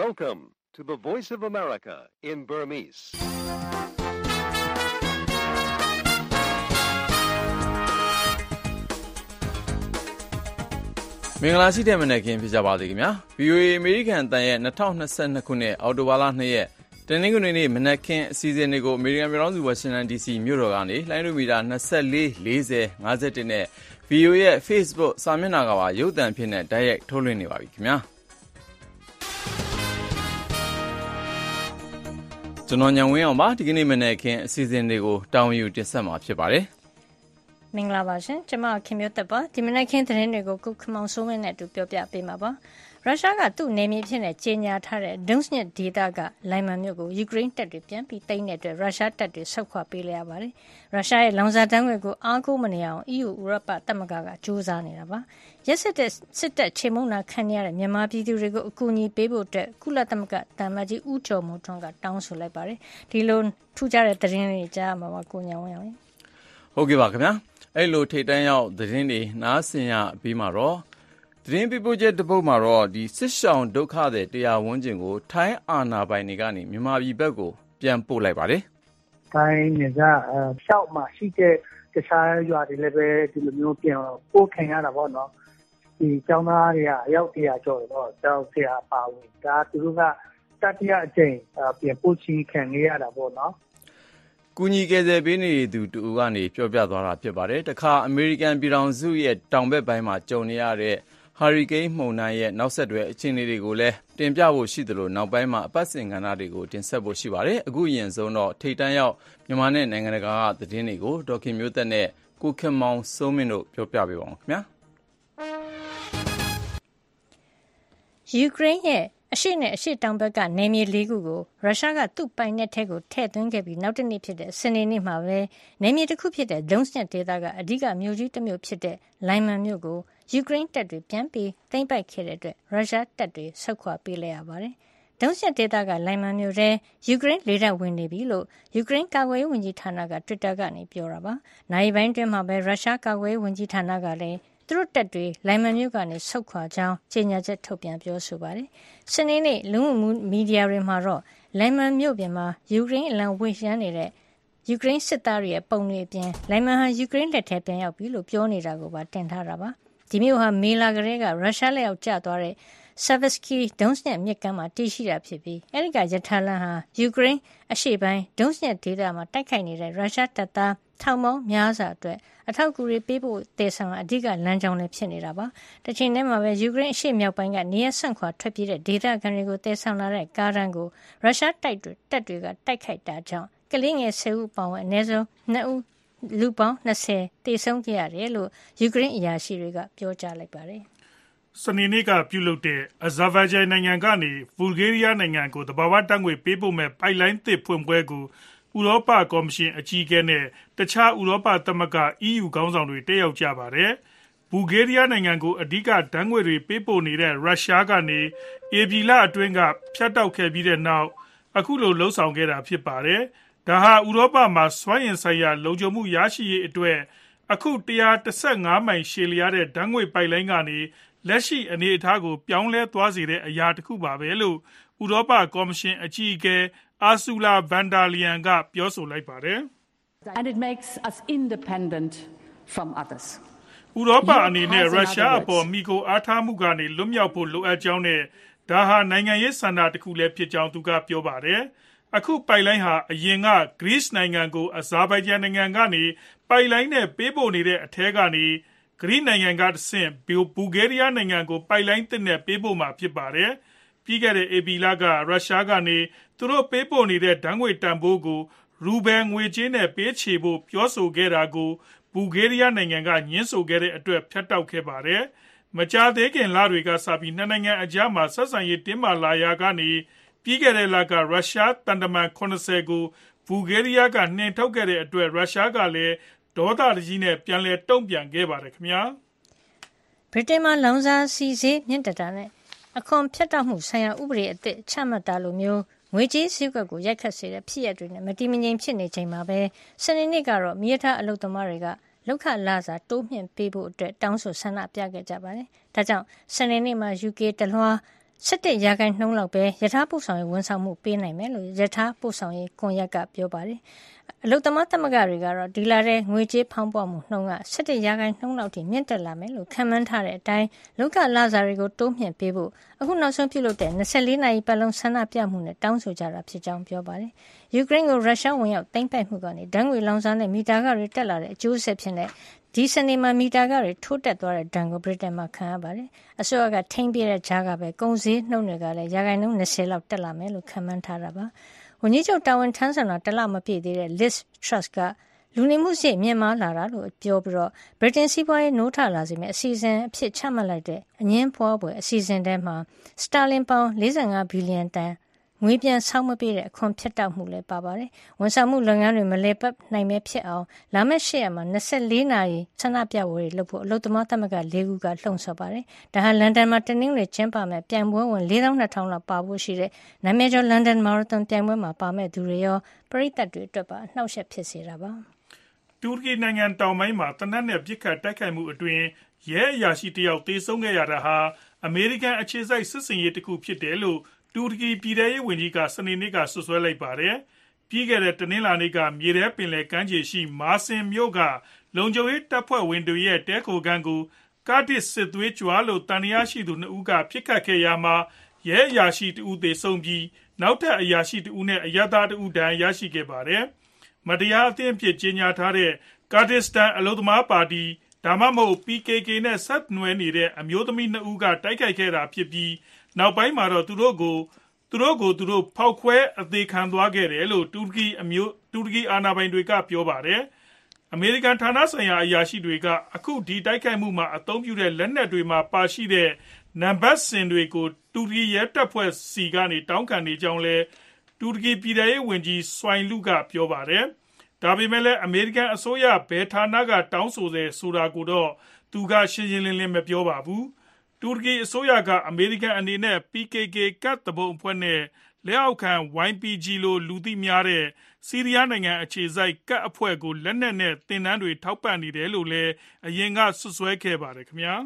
Welcome to the Voice of America in Burmese. ။မင်္ဂလာရှိတဲ့မနက်ခင်းဖြစ်ကြပါစေခင်ဗျာ။ VOA အမေရိကန်အသံရဲ့2022ခုနှစ်အောက်တိုဘာလ2ရက်တနင်္ဂနွေနေ့မနက်ခင်းအစီအစဉ်တွေကိုအမေရိကန်ပြည်ထောင်စုဝါရှင်တန် DC မြို့တော်ကနေလိုင်းဒိုမီတာ24 40 51နဲ့ VOA ရဲ့ Facebook စာမျက်နှာကပါရုပ်သံဖြစ်နေတိုက်ရိုက်ထုတ်လွှင့်နေပါပြီခင်ဗျာ။ကျွန်တော်ညံဝင်းအောင်ပါဒီကနေ့မနက်ခင်းအစီအစဉ်တွေကိုတာဝန်ယူတင်ဆက်မှာဖြစ်ပါတယ်။မင်္ဂလာပါရှင်ကျွန်မခင်မျိုးသက်ပါဒီမနက်ခင်းသတင်းတွေကိုကုခမောင်စိုးမင်းနဲ့အတူပြောပြပေးမှာပါရုရှားကသူ့နယ်မြေဖြစ်နေကြေညာထားတဲ့ဒုံစနစ်ဒေသကလိုင်မန်မြို့ကိုယူကရိန်းတပ်တွေပြန်ပြီးသိမ်းတဲ့အတွက်ရုရှားတပ်တွေဆုတ်ခွာပေးလိုက်ရပါတယ်ရုရှားရဲ့လောင်စာတန်းငွေကိုအားကိုးမနေအောင် EU ဥရောပသမဂ္ဂကကြိုးစားနေတာပါရက်စစ်တပ်ချေမှုန်းတာခံရတဲ့မြန်မာပြည်သူတွေကိုအကူအညီပေးဖို့အတွက်ကုလသမဂ္ဂတမ္မကြီးဦးကျော်မိုးထွန်းကတောင်းဆိုလိုက်ပါတယ်ဒီလိုထူးခြားတဲ့သတင်းတွေကြားမှာပါကိုညောင်ဝင်းအောင်ဟုတ်ကဲ့ပါခင်ဗျာအဲ့လိုထိတ်တန်းရောက်သတင်းတွေနားဆင်ရပြီးမှတော့သတင်းပြပို့ချက်တစ်ပုဒ်မှာတော့ဒီစစ်ရှောင်းဒုက္ခတွေတရားဝန်းကျင်ကိုထိုင်းအာဏာပိုင်တွေကနေမြန်မာပြည်ဘက်ကိုပြန်ပို့လိုက်ပါတယ်။ထိုင်းကရှောက်မှာရှိတဲ့တခြားရွာတွေလည်းပဲဒီလိုမျိုးပြန်ပို့ခံရတာပေါ့နော်။ဒီကျောင်းသားတွေကအယောက်100ကျော်တော့ကျောင်းဆရာပါဝင်ဒါသူတို့ကတတိယအကြိမ်ပြန်ပို့ချခံရတာပေါ့နော်။ကူညီကယ်ဆယ်ပေးနေသူတူကနေပြောပြသွားတာဖြစ်ပါတယ်။တခါအမေရိကန်ပြည်ထောင်စုရဲ့တောင်ဘက်ပိုင်းမှာကြုံနေရတဲ့ဟာရီကိန်းမုန်တိုင်းရဲ့နောက်ဆက်တွဲအခြေအနေတွေကိုလည်းတင်ပြဖို့ရှိသလိုနောက်ပိုင်းမှာအပတ်စဉ်ကဏ္ဍတွေကိုတင်ဆက်ဖို့ရှိပါတယ်။အခုအရင်ဆုံးတော့ထိတ်တန်းရောက်မြန်မာနဲ့နိုင်ငံတကာကသတင်းတွေကိုဒေါက်ခင်မျိုးသက်နဲ့ကိုခင်မောင်စိုးမင်းတို့ပြောပြပေးပါဦးခင်ဗျာ။ယူကရိန်းရဲ့အရှေ့နဲ့အရှေ့တောင်ဘက်ကနယ်မြေ၄ခုကိုရုရှားကသူ့ပိုင်နက်ထဲကိုထည့်သွင်းခဲ့ပြီးနောက်တစ်နေ့ဖြစ်တဲ့စနေနေ့မှာပဲနယ်မြေတစ်ခုဖြစ်တဲ့ဒုံစနစ်ဒေသကအဓိကမြို့ကြီးတစ်မြို့ဖြစ်တဲ့လိုင်မန်မြို့ကိုယူကရိန်းတပ်တွေပြန်ပြီးသိမ်းပိုက်ခဲ့တဲ့အတွက်ရုရှားတပ်တွေဆုတ်ခွာပေးလိုက်ရပါတယ်။ဒုံစနစ်ဒေသကလိုင်မန်မြို့ထဲယူကရိန်းလေတပ်ဝင်နေပြီလို့ယူကရိန်းကာကွယ်ရေးဝန်ကြီးဌာနက Twitter ကနေပြောတာပါ။နိုင်ပိုင်းတွင်မှာပဲရုရှားကာကွယ်ရေးဝန်ကြီးဌာနကလည်းသူတို့တပ်တွေလိုင်မန်မြို့ကနေဆုတ်ခွာကြောင်းကြေညာချက်ထုတ်ပြန်ပြောဆိုပါတယ်။စနေနေ့လူမှုမီဒီယာတွေမှာတော့လိုင်မန်မြို့ပြင်မှာယူကရိန်းအလံဝှေ့ရမ်းနေတဲ့ယူကရိန်းစစ်သားတွေရဲ့ပုံတွေအပြင်လိုင်မန်ဟာယူကရိန်းလက်ထဲပြန်ရောက်ပြီလို့ပြောနေတာကိုပါတင်ထားတာပါ။ဒီမြို့ဟာမေလာကလေးကရုရှားလက်အောက်ကျသွားတဲ့ Savsky ဒုံးစနစ်မြစ်ကမ်းမှာတည်ရှိတာဖြစ်ပြီးအဲဒီကရထားလမ်းဟာယူကရိန်းအရှေ့ပိုင်းဒုံးစနစ်ဒေသမှာတိုက်ခိုက်နေတဲ့ရုရှားတပ်သားထောင်ပေါင်းများစွာအတွက်အထောက်အကူတွေပေးဖို့တည်ဆောင်အဓိကလမ်းကြောင်းလည်းဖြစ်နေတာပါ။တချိန်တည်းမှာပဲယူကရိန်းအရှေ့မြောက်ပိုင်းကနေရာဆွန့်ခွာထွက်ပြေးတဲ့ဒေသခံတွေကိုတည်ဆောင်လာတဲ့ကားတန်းကိုရုရှားတပ်တွေကတိုက်ခိုက်တာကြောင့်ကလေးငယ်10ဦးပါဝင်အနည်းဆုံး2ဦးလူပေါင်း20တည်ဆုံးခဲ့ရတယ်လို့ယူကရိန်းအရာရှိတွေကပြောကြားလိုက်ပါတယ်။စနေနေ့ကပြုလုပ်တဲ့အဇာဘိုင်ဂျန်နိုင်ငံကနေဘူလ်ဂေးရီးယားနိုင်ငံကိုသဘာဝဓာတ်ငွေပေးပို့မဲ့ပိုက်လိုင်းသစ်ဖွင့်ပွဲကိုဥရောပကော်မရှင်အကြီးအကဲနဲ့တခြားဥရောပသမဂ္ဂ EU ခေါင်းဆောင်တွေတက်ရောက်ကြပါတယ်။ဘူလ်ဂေးရီးယားနိုင်ငံကိုအဓိကဓာတ်ငွေတွေပေးပို့နေတဲ့ရုရှားကနေဧပြီလအတွင်းကဖြတ်တောက်ခဲ့ပြီးတဲ့နောက်အခုလိုလှုံ့ဆော်ခဲ့တာဖြစ်ပါတယ်။ဒါဟာဥရောပမှာစွမ်းအင်ဆိုင်ရာလုံခြုံမှုရရှိရေးအတွက်အခု115မိုင်ရှည်လျားတဲ့ဓာတ်ငွေပိုက်လိုင်းကနေလက်ရှိအနေအထားကိုပြောင်းလဲသွားစေတဲ့အရာတစ်ခုပါပဲလို့ဥရောပကော်မရှင်အကြီးအကဲUrsula von der Leyen ကပြောဆိုလိုက်ပါတယ်။ And it makes us independent from others. ဥရောပအနေနဲ့ရုရှားအပေါ်မိကိုအားထားမှုကနေလွတ်မြောက်ဖို့လိုအပ်ကြောင်းနဲ့ဒါဟာနိုင်ငံရေးဆန္ဒတစ်ခုလည်းဖြစ်ကြောင်းသူကပြောပါတယ်။အခုပိုက်လိုင်းဟာအရင်က Greece နိုင်ငံကိုအဇာဘိုင်ဂျန်နိုင်ငံကနေပိုက်လိုင်းနဲ့ပေးပို့နေတဲ့အထက်ကနေဂရိနိုင်ငံကတဆင့်ဘူလ်ဂေးရီးယားနိုင်ငံကိုပိုက်လိုင်းသစ်နဲ့ပေးပို့မှာဖြစ်ပါတယ်။ပြီးခဲ့တဲ့ဧပြီလကရုရှားကနေသူတို့ပေးပို့နေတဲ့ဓာတ်ငွေတန်ဖိုးကိုရူဘယ်ငွေကြေးနဲ့ပေးချေဖို့ပြောဆိုခဲ့တာကိုဘူလ်ဂေးရီးယားနိုင်ငံကညှင်းဆိုခဲ့တဲ့အတွက်ဖျက်တောက်ခဲ့ပါတယ်။မကြာသေးခင်လတွေကစပြီးနှစ်နိုင်ငံအကြားမှာဆက်ဆံရေးတင်းမာလာရာကနေပြီးခဲ့တဲ့လကရုရှားတန်တမန်80ကိုဘူလ်ဂေးရီးယားကနှင်ထုတ်ခဲ့တဲ့အတွက်ရုရှားကလည်းဒေါသတကြီးနဲ့ပြန်လည်တုံ့ပြန်ခဲ့ပါတယ်ခင်ဗျာဗြိတိန်မှာလောင်စာဆီဈေးမြင့်တက်တာနဲ့အခွန်ဖြတ်တောက်မှုဆိုင်ရာဥပဒေအသစ်ချမှတ်တာလိုမျိုးငွေကြေးစည်းကွက်ကိုရိုက်ခတ်စေတဲ့ဖြစ်ရပ်တွေနဲ့မတည်မငြိမ်ဖြစ်နေချိန်မှာပဲစနေနေ့ကတော့မီးရထားအလုပ်သမားတွေကလောက်ခလစာတိုးမြင့်ပေးဖို့အတွက်တောင်းဆိုဆန္ဒပြခဲ့ကြပါတယ်။ဒါကြောင့်စနေနေ့မှာ UK တလွှာ 17% လောက်ပဲယထာပို့ဆောင်ရေးဝန်ဆောင်မှုပေးနိုင်မယ်လို့ယထာပို့ဆောင်ရေးကွန်ရက်ကပြောပါတယ်။အလုပ်သမားသမဂ္ဂတွေကတော့ဒီလထဲငွေကြေးဖောင်းပွမှုနှုန်းက17% လောက်ထိမြင့်တက်လာမယ်လို့ခန့်မှန်းထားတဲ့အတိုင်းလောကလစာတွေကိုတိုးမြှင့်ပေးဖို့အခုနောက်ဆုံးပြုလုပ်တဲ့24နာရီပတ်လုံးဆန္ဒပြမှုနဲ့တောင်းဆိုကြတာဖြစ်ကြောင်းပြောပါတယ်။ယူကရိန်းကိုရုရှားဝင်ရောက်သိမ်းပိုက်မှုကနေဓာတ်ငွေလောင်စာနဲ့မီတာခတွေတက်လာတဲ့အကျိုးဆက်ဖြစ်တဲ့ဒီစနေမှာမီတာခတွေထိုးတက်သွားတဲ့ဒဏ်ကိုဗြိတိန်မှာခံရပါတယ်။အစိုးရကထိန်းပြတဲ့ကြားကပဲကုန်စည်နှုန်းတွေကလည်း20%လောက်တက်လာမယ်လို့ခန့်မှန်းထားတာပါ။ဝန်ကြီးချုပ်တာဝန်ထမ်းဆောင်တာတလမပြည့်သေးတဲ့ Liz Truss ကလူနေမှုစိတ်မြင့်မားလာတာလို့ပြောပြီးတော့ဗြိတိန်စီးပွားရေးနိုးထလာစေမယ့်အစီအစဉ်အဖြစ်ချမှတ်လိုက်တဲ့အငင်းပွားပွဲအစီအစဉ်ထဲမှာစတာလင်ပေါင်45ဘီလီယံတန်ငွေပြန်ဆောက်မပေးတဲ့အခွန်ဖြတ်တောက်မှုလည်းပါပါတယ်။ဝန်ဆောင်မှုလုပ်ငန်းတွေမလည်ပတ်နိုင်မဲ့ဖြစ်အောင်လာမယ့်8ရက်မှာ24နာရီဆန္ဒပြပွဲတွေလုပ်ဖို့အလုပ်သမားသမဂ္ဂ၄ခုကလှုံ့ဆော်ပါတယ်။ဒါဟာလန်ဒန်မှာတနင်္ဂနွေကျင်းပမဲ့ပြိုင်ပွဲဝင်42,000လောက်ပါဖို့ရှိတဲ့နာမည်ကျော်လန်ဒန်မာရသွန်ပြိုင်ပွဲမှာပါမဲ့သူတွေရောပရိသတ်တွေအတွက်ပါအနှောက်အယှက်ဖြစ်စေတာပါ။တူရကီနိုင်ငံတောင်ပိုင်းမှာတနက်နဲ့ပစ်ခတ်တိုက်ခိုက်မှုအတွင်းရဲအရာရှိတယောက်သေဆုံးခဲ့ရတာဟာအမေရိကန်အခြေစိုက်စစ်စင်ရေးတစ်ခုဖြစ်တယ်လို့တူရကီပြည်ထရေးဝန်ကြီးကစနေနေ့ကဆွဆွဲလိုက်ပါတယ်။ပြီးခဲ့တဲ့တနင်္လာနေ့ကမြေထဲပင်လယ်ကမ်းခြေရှိမာဆင်မြို့ကလုံခြုံရေးတပ်ဖွဲ့ဝင်တွေရဲ့တဲခိုခန်းကိုကာဒစ်စစ်သွေးကြွလို့တန်တရားရှိသူ2ဦးကပစ်ခတ်ခဲ့ရမှာရဲအရာရှိ2ဦးသေဆုံးပြီးနောက်ထပ်အရာရှိ2ဦးနဲ့အရသား2ဦးဒဏ်ရာရရှိခဲ့ပါတယ်။မတရားအသင်းဖြစ်ကြေညာထားတဲ့ကာဒစ္စတန်အလို့သမားပါတီဒါမှမဟုတ် PKK နဲ့ဆက်နွယ်နေတဲ့အမျိုးသမီး2ဦးကတိုက်ခိုက်ခဲ့တာဖြစ်ပြီးနောက်ပိုင်းမှာတော့သူတို့ဖောက်ခွဲအသေးခံသွားခဲ့တယ်လို့တူရကီအာဏာပိုင်တွေကပြောပါတယ်။အမေရိကန်ဌာနဆိုင်ရာအရာရှိတွေကအခုဒီတိုက်ခိုက်မှုမှာအသုံးပြုတဲ့လက်နက်တွေမှာပါရှိတဲ့နံပါတ်စင်တွေကိုတူရကီရဲတပ်ဖွဲ့စီကနေတောင်းခံနေကြောင်းလဲတူရကီပြည်ထရေးဝန်ကြီးဆွိုင်လူကပြောပါတယ်။ဒါပေမဲ့လည်းအမေရိကန်အစိုးရဘယ်ဌာနကတောင်းဆိုတယ်ဆိုတာကိုတော့သူကရှင်းရှင်းလင်းလင်းမပြောပါဘူး။တူရကီအစိုးရကအမေရိကန်အနေနဲ့ PKK ကတ်တဘုံအဖွဲ့နဲ့လက်အောက်ခံ YPG လိုလူသိများတဲ့ဆီးရီးယားနိုင်ငံအခြေစိုက်ကတ်အဖွဲ့ကိုလက်နက်နဲ့သင်တန်းတွေထောက်ပံ့နေတယ်လို့လည်းအရင်ကဆွဆွဲခဲ့ပါတယ်ခင်ဗျာ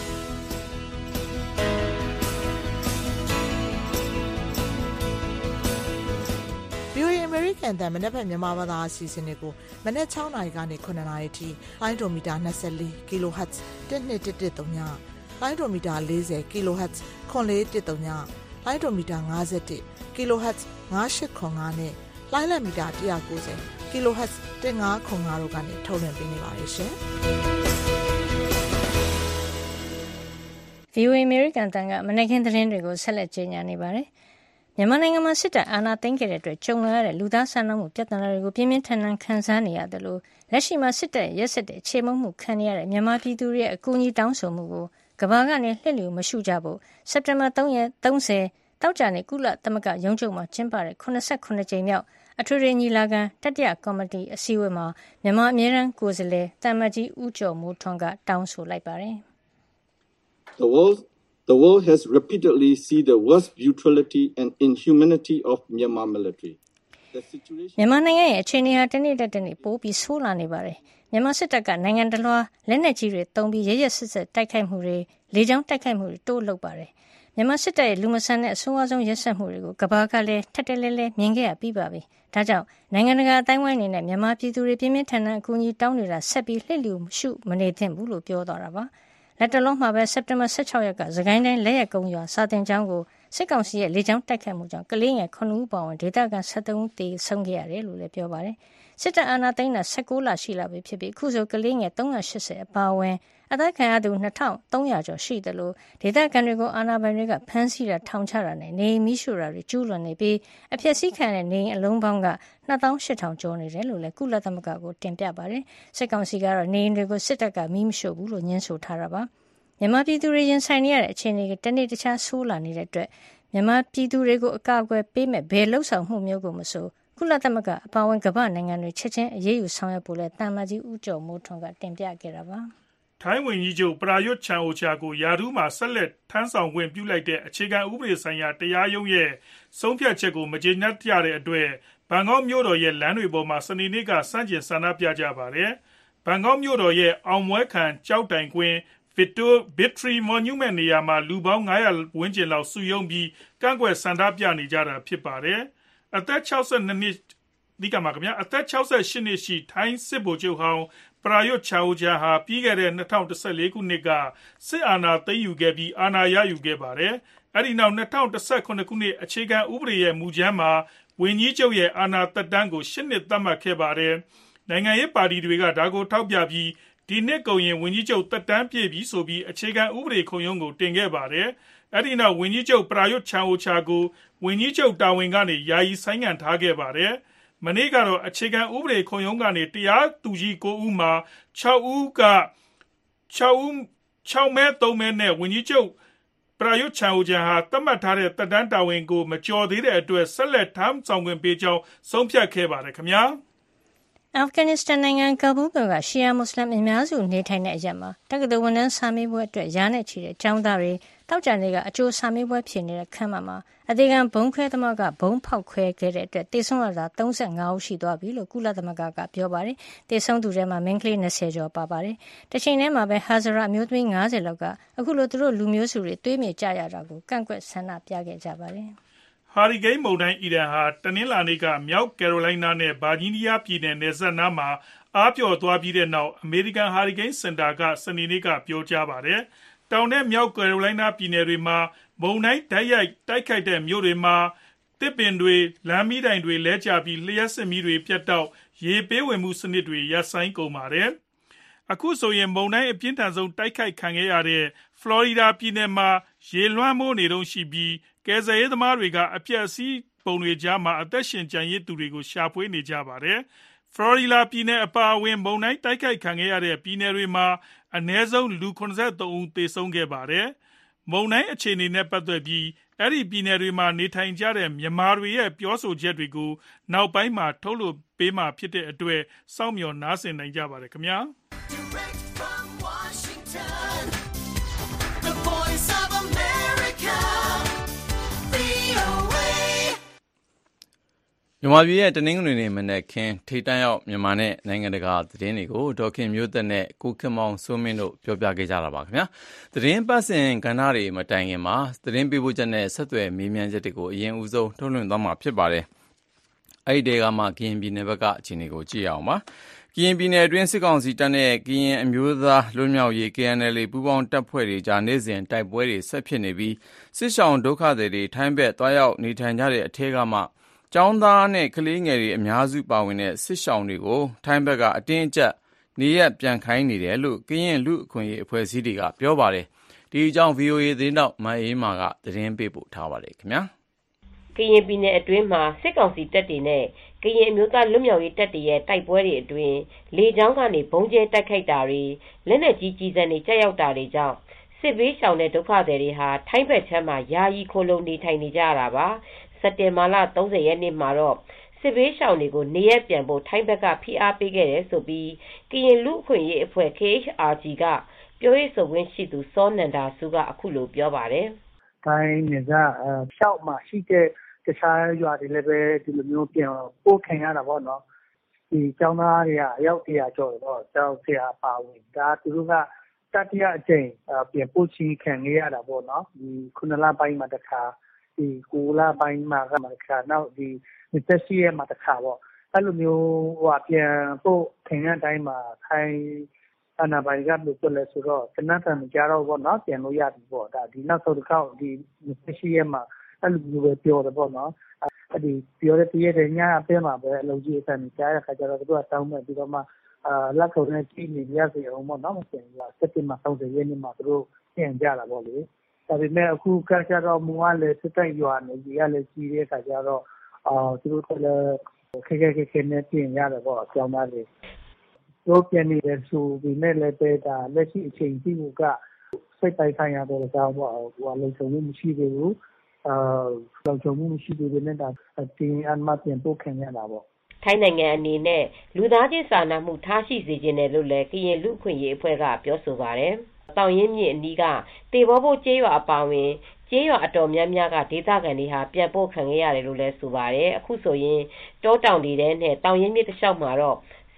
American တန်မနေ့ဖက်မြန်မာဘာသာအစီအစဉ်တွေကိုမနေ့6နာရီကနေ9နာရီထိလိုင်းဒိုမီတာ24 kHz 1213ညလိုင်းဒိုမီတာ40 kHz 9413ညလိုင်းဒိုမီတာ51 kHz 9805နဲ့လိုင်းလက်မီတာ190 kHz 1505တို့ကနေထုတ်လွှင့်ပေးနေပါတယ်ရှင်။ VOA American တန်ကမနေ့ကသတင်းတွေကိုဆက်လက်ကြေညာနေပါတယ်။မြန်မာနိုင်ငံမှာစစ်တပ်အာဏာသိမ်းခဲ့တဲ့အတွက်ကြုံလာရတဲ့လူသားစာနာမှုပြဿနာတွေကိုပြင်းပြင်းထန်ထန်ခံစားနေရတယ်လို့လက်ရှိမှာစစ်တပ်ရက်စက်တဲ့ခြေမုံမှုခံရတဲ့မြန်မာပြည်သူတွေရဲ့အကူအညီတောင်းဆိုမှုကိုကမ္ဘာကနေလှည့်လည်မရှုကြဖို့စက်တင်ဘာ3ရက်30တောက်ကြနေကုလသမဂ္ဂရုံးချုပ်မှာကျင်းပတဲ့89ကြိမ်မြောက်အထွေထွေညီလာခံတတိယကော်မတီအစည်းအဝေးမှာမြန်မာအမြဲတမ်းကိုယ်စားလှယ်တမ္မကြီးဦးကျော်မိုးထွန်းကတောင်းဆိုလိုက်ပါတယ် The world has repeatedly seen the worst brutality and inhumanity of Myanmar military. မြန်မာနိုင်ငံရဲ့အခြေအနေဟာတနေ့တက်တနေ့ပိုပြီးဆိုးလာနေပါတယ်။မြန်မာစစ်တပ်ကနိုင်ငံတလွှာလက်နက်ကြီးတွေတုံးပြီးရရစစ်စစ်တိုက်ခိုက်မှုတွေလေကြောင်းတိုက်ခိုက်မှုတွေတိုးလုပ်ပါတယ်။မြန်မာစစ်တပ်ရဲ့လူမဆန်တဲ့အဆိုးအဆုံးရက်စက်မှုတွေကိုကမ္ဘာကလည်းထက်တဲလဲလဲမြင်ခဲ့ရပြီးပါပြီ။ဒါကြောင့်နိုင်ငံတကာအတိုင်းအဝိုင်းအနေနဲ့မြန်မာပြည်သူတွေပြင်းပြင်းထန်ထန်အကူအညီတောင်းနေတာဆက်ပြီးလှည့်လည်ရှုမနေသင့်ဘူးလို့ပြောသွားတာပါ။လက်တလုံးမှာပဲစက်တင်ဘာ16ရက်ကစကိုင်းတိုင်းလက်ရကုန်းရွာစာတင်ကျောင်းကိုစစ်ကောင်စီရဲ့လေကြောင်းတိုက်ခိုက်မှုကြောင့်ကလေးငယ်9ဦးပါဝင်ဒေသခံ73ဦးသေဆုံးခဲ့ရတယ်လို့လည်းပြောပါတယ်။စစ်တပ်အာဏာသိမ်းတာ16လရှိလာပြီဖြစ်ပြီးအခုဆိုကလေးငယ်380အပါဝင်အသက်ခံရသူ2300ကျော်ရှိတယ်လို့ဒေသခံတွေကိုအာဏာပိုင်တွေကဖမ်းဆီးတာထောင်ချတာနဲ့နေမီးရှို့တာတွေကျူးလွန်နေပြီးအဖြစ်စည်းခံတဲ့နေအလုံးပေါင်းက28,000ကျော်နေတယ်လို့လည်းကုလသမဂ္ဂကိုတင်ပြပါတယ်။စစ်ကောင်စီကတော့နေအိမ်တွေကိုစစ်တပ်ကမီးမရှို့ဘူးလို့ညှင်းဆိုထားတာပါ။မြန်မာပြည်သူတွေရင်ဆိုင်နေရတဲ့အခြေအနေကတနေ့တခြားဆိုးလာနေတဲ့အတွက်မြန်မာပြည်သူတွေကိုအကာအကွယ်ပေးမဲ့ဘယ်လှုပ်ဆောင်မှုမျိုးကိုမဆိုကုလသမဂ္ဂအပါအဝင်ကမ္ဘာနိုင်ငံတွေချက်ချင်းအရေးယူဆောင်ရွက်ဖို့လဲတမ္မကြီးဦးကျော်မိုးထွန်းကတင်ပြခဲ့တာပါထိုင်းဝန်ကြီးချုပ်ပရာယွတ်ချန်အိုချာကိုယာဒူးမှာဆက်လက်ထမ်းဆောင်ခွင့်ပြုလိုက်တဲ့အခြေခံဥပဒေဆိုင်ရာတရားရုံးရဲ့ဆုံးဖြတ်ချက်ကိုမကျေနပ်ကြတဲ့အတွက်ဘန်ကောက်မြို့တော်ရဲ့လမ်းတွေပေါ်မှာစနေနေ့ကစန့်ကျင်ဆန္ဒပြကြပါတယ်။ဘန်ကောက်မြို့တော်ရဲ့အောင်မွဲခံကြောက်တိုင်ကွင်း Victory Monument နေရာမှာလူပေါင်း900ဝန်းကျင်လောက်စုရုံးပြီးကန့်ကွက်ဆန္ဒပြနေကြတာဖြစ်ပါတယ်အသက်62နှစ်ဒီကမှာခင်ဗျာအသက်68နှစ်ရှိထိုင်းစစ်ဗိုလ်ချုပ်ဟောင်းပရာယွတ်ချာအိုဂျာဟာပြီးခဲ့တဲ့2014ခုနှစ်ကစစ်အာဏာသိမ်းယူခဲ့ပြီးအာဏာရယူခဲ့ပါတယ်အဲဒီနောက်2018ခုနှစ်အခြေခံဥပဒေရဲ့မူကြမ်းမှာဝန်ကြီးချုပ်ရဲ့အာဏာသက်တမ်းကို8နှစ်သတ်မှတ်ခဲ့ပါတယ်နိုင်ငံရေးပါတီတွေကဒါကိုထောက်ပြပြီးဒီနှစ်ကုန်ရင်ဝန်ကြီးချုပ်သက်တမ်းပြည့်ပြီဆိုပြီးအခြေခံဥပဒေခုံရုံးကိုတင်ခဲ့ပါတယ်အဲဒီနောက်ဝန်ကြီးချုပ်ပရာယွတ်ချာအိုချာကိုဝန်ကြီးချုပ်တာဝန်ကနေယာယီဆိုင်းငံ့ထားခဲ့ပါတယ်မနေ့ကတော့အခြေခံဥပဒေခုံရုံးကနေတရားသူကြီး9ဦးမှာ6ဦးက6မဲ3မဲနဲ့ဝန်ကြီးချုပ်ပရာယွတ်ချာအိုဂျာဟာသတ်မှတ်ထားတဲ့သက်တမ်းတာဝန်ကိုမကျော်သေးတဲ့အတွက်ဆက်လက်ထမ်းဆောင်ခွင့်ပေးကြောင်းဆုံးဖြတ်ခဲ့ပါတယ်ခင်ဗျာအာဖဂန်နစ္စတန်နိုင်ငံကာဘူးမြို့ကရှီယာမွတ်စလင်အများစုနေထိုင်တဲ့အရပ်မှာတက္ကသိုလ်ဝန်ထမ်းစာမေးပွဲအတွက်ရာနဲ့ချီတဲ့ကျောင်းသားတွေတောက်ကြနေကအကျိုးစာမေးပွဲဖြေနေတဲ့ခန်းမှာအသေးခံဘုံခွဲသမားကဘုံဖောက်ခွဲခဲ့တဲ့အတွက်တေဆုံးရတာ35ဦးရှိသွားပြီလို့ကုလသမဂ္ဂကပြောပါတယ်။တေဆုံးသူတွေမှာမိန်းကလေး20ကျော်ပါပါတယ်။တချိန်တည်းမှာပဲဟာဇရာအမျိုးသမီး90လောက်ကအခုလိုသူတို့လူမျိုးစုတွေသွေးမြေကြရတာကိုကန့်ကွက်ဆန္ဒပြခဲ့ကြပါတယ်။ဟာရီကိန်းမုန်တိုင်းအီရန်ဟာတနင်္လာနေ့ကမြောက်ကယ်ရိုလိုင်းနားနဲ့ဗာဂျီးနီးယားပြည်နယ်နယ်စပ်နားမှာအားပျော့သွားပြီးတဲ့နောက်အမေရိကန်ဟာရီကိန်းစင်တာကစနေနေ့ကပြောကြားပါတယ်။တောင်နဲ့မြောက်ကယ်ရိုလိုင်းနားပြည်နယ်တွေမှာမုန်တိုင်းတိုက်ရိုက်တိုက်ခိုက်တဲ့မြို့တွေမှာတစ်ပင်တွေလမ်းမီးတိုင်တွေလဲကျပြီးလျှက်စစ်မီးတွေပြတ်တောက်ရေပေးဝယ်မှုစနစ်တွေရပ်ဆိုင်းကုန်ပါတယ်။အခုဆိုရင်မုန်တိုင်းအပြင်းထန်ဆုံးတိုက်ခိုက်ခံခဲ့ရတဲ့ဖလော်ရီဒါပြည်နယ်မှာရေလွှမ်းမိုးနေတော့ရှိပြီးကယ်ဆယ်ရေးသမားတွေကအပြက်စီးပုံတွေကြားမှာအသက်ရှင်ကျန်ရစ်သူတွေကိုရှာဖွေနေကြပါတယ်။ဖလော်ရီဒါပြည်နယ်အပါအဝင်မုန်တိုင်းတိုက်ခိုက်ခံခဲ့ရတဲ့ပြည်နယ်တွေမှာအနည်းဆုံးလူ83ဦးသေဆုံးခဲ့ပါတယ်။မုန်တိုင်းအခြေအနေနဲ့ပတ်သက်ပြီးအဲ့ဒီပြည်နယ်တွေမှာနေထိုင်ကြတဲ့မြန်မာတွေရဲ့ပြောဆိုချက်တွေကိုနောက်ပိုင်းမှာထုတ်လွှင့်ပေးမှာဖြစ်တဲ့အတွက်စောင့်မျှော်နားဆင်နိုင်ကြပါတယ်ခင်ဗျာ။မြန်မာပြည်ရဲ့တနင်္ဂနွေနေ့မနက်ခင်းထိပ်တန်းရောက်မြန်မာနဲ့နိုင်ငံတကာသတင်းတွေကိုဒေါက်ခင်မျိုးသက်နဲ့ကိုခင်မောင်စိုးမင်းတို့ပြောပြခဲ့ကြတာပါခင်ဗျာသတင်းပတ်စဉ်ကဏ္ဍတွေမတိုင်ခင်မှာသတင်းပေးပို့ချက်နဲ့ဆက်သွယ်မေးမြန်းချက်တွေကိုအရင်ဦးဆုံးထုတ်လွှင့်သွားမှာဖြစ်ပါတယ်အဲ့ဒီကမှကရင်ပြည်နယ်ဘက်ကအခြေအနေကိုကြည့်ရအောင်ပါကရင်ပြည်နယ်အတွင်းစစ်ကောင်စီတပ်နဲ့ကရင်အမျိုးသားလွတ်မြောက်ရေး KNLA ပူးပေါင်းတပ်ဖွဲ့တွေကြားနေ့စဉ်တိုက်ပွဲတွေဆက်ဖြစ်နေပြီးစစ်ရှောင်ဒုက္ခသည်တွေထိုင်းဘက်တွားရောက်နေထိုင်ကြတဲ့အထက်ကမှကျောင်းသားနဲ့ကလေးငယ်တွေအများစုပါဝင်တဲ့စစ်ရှောင်တွေကိုထိုင်းဘက်ကအတင်းအကျပ်နေရပ်ပြန်ခိုင်းနေတယ်လို့ကရင်လူအခွင့်အရေးအဖွဲ့အစည်းတွေကပြောပါတယ်။ဒီအကြောင်း VOA သတင်းတောက်မအေးမာကသတင်းပေးပို့ထားပါတယ်ခင်ဗျာ။ကရင်ပြည်နယ်အတွင်းမှာစစ်ကောင်စီတပ်တွေနဲ့ကရင်အမျိုးသားလွတ်မြောက်ရေးတပ်တွေရဲ့တိုက်ပွဲတွေအတွင်းလေကြောင်းကနေဘုံကျဲတိုက်ခိုက်တာတွေလက်နက်ကြီးကြီးစံတွေကျရောက်တာတွေကြောင့်စစ်ဘေးရှောင်တဲ့ဒုက္ခသည်တွေဟာထိုင်းဘက်ခြမ်းမှာယာယီခိုလုံနေထိုင်နေကြရတာပါ။စက်တင်ဘာလ30ရက်နေ့မှာတော့စစ်ဘေးရှောင်တွေကိုနေရပ်ပြန်ဖို့ထိုင်းဘက်ကဖိအားပေးခဲ့တယ်ဆိုပြီးကရင်လူအခွင့်အရေးအဖွဲ့ KHRG ကပြောရေးဆိုခွင့်ရှိသူစောနန္ဒာစုကအခုလိုပြောပါတယ်။ထိုင်းနယ်ကရှောက်မှာရှိတဲ့တခြားရွာတွေလည်းပဲဒီလိုမျိုးပြန်ပို့ခံရတာပေါ့နော်။ဒီကျောင်းသားတွေကအယောက်100ကျော်တော့ကျောင်းဆရာပါဝင်ဒါသူတို့ကတတိယအကြိမ်ပြန်ပို့ချင်းခံရတာပေါ့နော်။ဒီ9လပိုင်းမှာတစ်ခါဒီ9လပိုင်းမှာကတစ်ခါနောက်ဒီ28ရက်မှာတစ်ခါပေါ့အဲ့လိုမျိုးပြန်ပို့ခင်တဲ့အတိုင်းမှာထိုင်းအနာပိုင်ကလို့ပြောလဲဆိုတော့တနတ်တန်ကြတော့ပေါ့နော်ပြန်လို့ရပြီပေါ့ဒါဒီနောက်ဆုံးတစ်ခေါက်ဒီ28ရက်မှာအဲ့လိုမျိုးပဲပြောတယ်ပေါ့နော်အဲ့ဒီပြောတဲ့တည့်တဲ့ညအពេលမှာပဲအလုံးကြီးအဆန်ကြားတဲ့ခါကျတော့သူကတောင်းမဲ့ပြီးတော့မှလက်ကုန်နဲ့ကြည့်နေရစီအောင်ပေါ့နော်မပြန်ဘူးစက်တင်ဘာ30ရက်နေ့မှာသူတို့ပြန်ကြတာပေါ့လေဒါပေမဲ့အခုကကြတော့မူကလည်းစစ်တိုက်ရွာနေကြီးကလည်းကြီးတဲ့ခါကျတော့သူတို့ကလည်းခဲနဲ့ပြင်ရတယ်ပေါ့အကြောင်းသားတွေတို့ပြန်နေတယ်ဆိုပြီးနဲ့လည်းပဲဒါလက်ရှိအချိန်ကြီးကစိတ်တိုင်းဆိုင်ရတဲ့အကြောင်းပေါ့ဟိုလုံခြုံမှုမရှိသေးဘူးလုံခြုံမှုမရှိသေးတဲ့ဒါတင်အမှပြန်ပို့ခံရတာပေါ့ထိုင်းနိုင်ငံအနေနဲ့လူသားချင်းစာနာမှုထားရှိစေခြင်းနဲ့လို့လည်းကရင်လူ့အခွင့်အရေးအဖွဲ့ကပြောဆိုပါတယ်တောင်ရင်းမြစ်အနီးကတေဘောဘိုးကျေးရွာအပါအဝင်ကျေးရွာအတော်များများကဒေသခံတွေဟာပြန်ပို့ခံခဲ့ရတယ်လို့လည်းဆိုပါတယ်အခုဆိုရင်တောတောင်တွေထဲနဲ့တောင်ရင်းမြစ်တစ်လျှောက်မှာတော့စ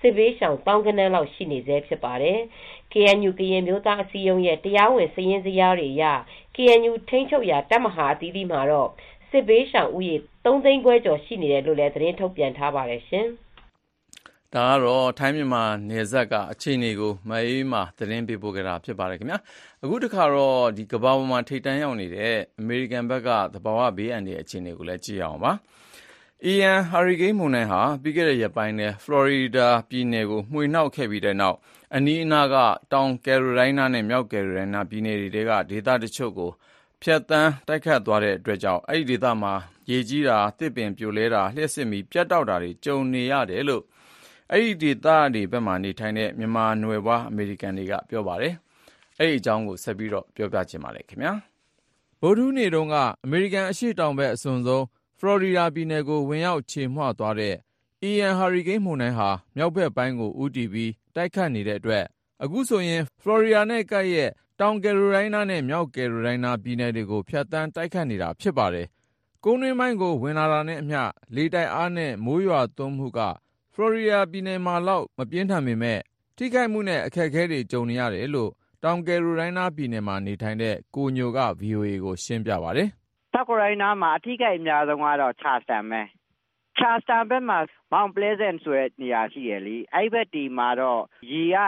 စစ်ဘေးရှောင်သောင်းဂဏန်းလောက်ရှိနေဆဲဖြစ်ပါတယ်။ KNU ကရင်မျိုးသားအစည်းအရုံးရဲ့တရားဝင်စာရင်းဇယားတွေအရ KNU ထိန်းချုပ်ရာတပ်မဟာအသီးသီးမှာတော့စစ်ဘေးရှောင်ဦးရေ3သိန်းခွဲကျော်ရှိနေတယ်လို့လည်းသတင်းထုတ်ပြန်ထားပါတယ်ရှင်။ဒါကတော့ထိုင်းမြန်မာနယ်စပ်ကအခြေအနေကိုမအေးမာသတင်းပေးပို့ခဲ့တာဖြစ်ပါတယ်ခင်ဗျာ။အခုတစ်ခါတော့ဒီကမ္ဘာပေါ်မှာထိပ်တန်းရောက်နေတဲ့အမေရိကန်ဘက်ကသဘာဝဘေးအန္တရာယ်အခြေအနေကိုလည်းကြည့်အောင်ပါ။ Ian ဟာရီကိန်းမုန်တိုင်းဟာပြီးခဲ့တဲ့ရက်ပိုင်းထဲဖလော်ရီဒါပြည်နယ်ကိုမှွေနှောက်ခဲ့ပြီးတဲ့နောက်အနီးအနားကတောင်ကယ်ရိုလိုင်းနားနဲ့မြောက်ကယ်ရိုလိုင်းနားပြည်နယ်တွေကဒေသတချို့ကိုဖြတ်သန်းတိုက်ခတ်သွားတဲ့အတွက်ကြောင့်အဲ့ဒီဒေသမှာရေကြီးတာသစ်ပင်ပြိုလဲတာလျှက်စစ်မီးပြတ်တောက်တာတွေကြုံနေရတယ်လို့အဲ့ဒီဒေသတွေဘက်မှာနေထိုင်တဲ့မြန်မာနွယ်ဖွားအမေရိကန်တွေကပြောပါတယ်။အဲ့ဒီအကြောင်းကိုဆက်ပြီးတော့ပြောပြချင်ပါတယ်ခင်ဗျာ။ဗုဒ္ဓဟူးနေ့တုန်းကအမေရိကန်အရှေ့တောင်ဘက်အစွန်ဆုံးဖလော်ရီဒါပြည်နယ်ကိုဝင်ရောက်ခြေမွှသွားတဲ့ Ian ဟာရီကိန်းမုန်တိုင်းဟာမြောက်ဘက်ပိုင်းကိုဦးတည်ပြီးတိုက်ခတ်နေတဲ့အတွက်အခုဆိုရင်ဖလော်ရီဒါနဲ့ကပ်ရဲ့တောင်ကယ်ရိုလိုင်းနားနဲ့မြောက်ကယ်ရိုလိုင်းနားပြည်နယ်တွေကိုဖြတ်သန်းတိုက်ခတ်နေတာဖြစ်ပါတယ်။ကုန်းတွင်းပိုင်းကိုဝင်လာတာနဲ့အမျှလေတိုက်အားနဲ့မိုးရွာသွန်းမှုကဖလော်ရီဒါပြည်နယ်မှာလောက်မပြင်းထန်ပေမဲ့ထိခိုက်မှုနဲ့အခက်အခဲတွေကြုံနေရတယ်လို့တောင်ကယ်ရိုလိုင်းနားပြည်နယ်မှာနေထိုင်တဲ့ကိုညိုက VOA ကိုရှင်းပြပါတယ်။တောင်ကယ်ရိုလိုင်းနားမှာအထိခိုက်အများဆုံးကတော့ချာစတန်ပဲ။ချာစတန်ဘက်မှာ Mount Pleasant ဆိုတဲ့နေရာရှိရလေ။အဲ့ဘက်ဒီမှာတော့ရေက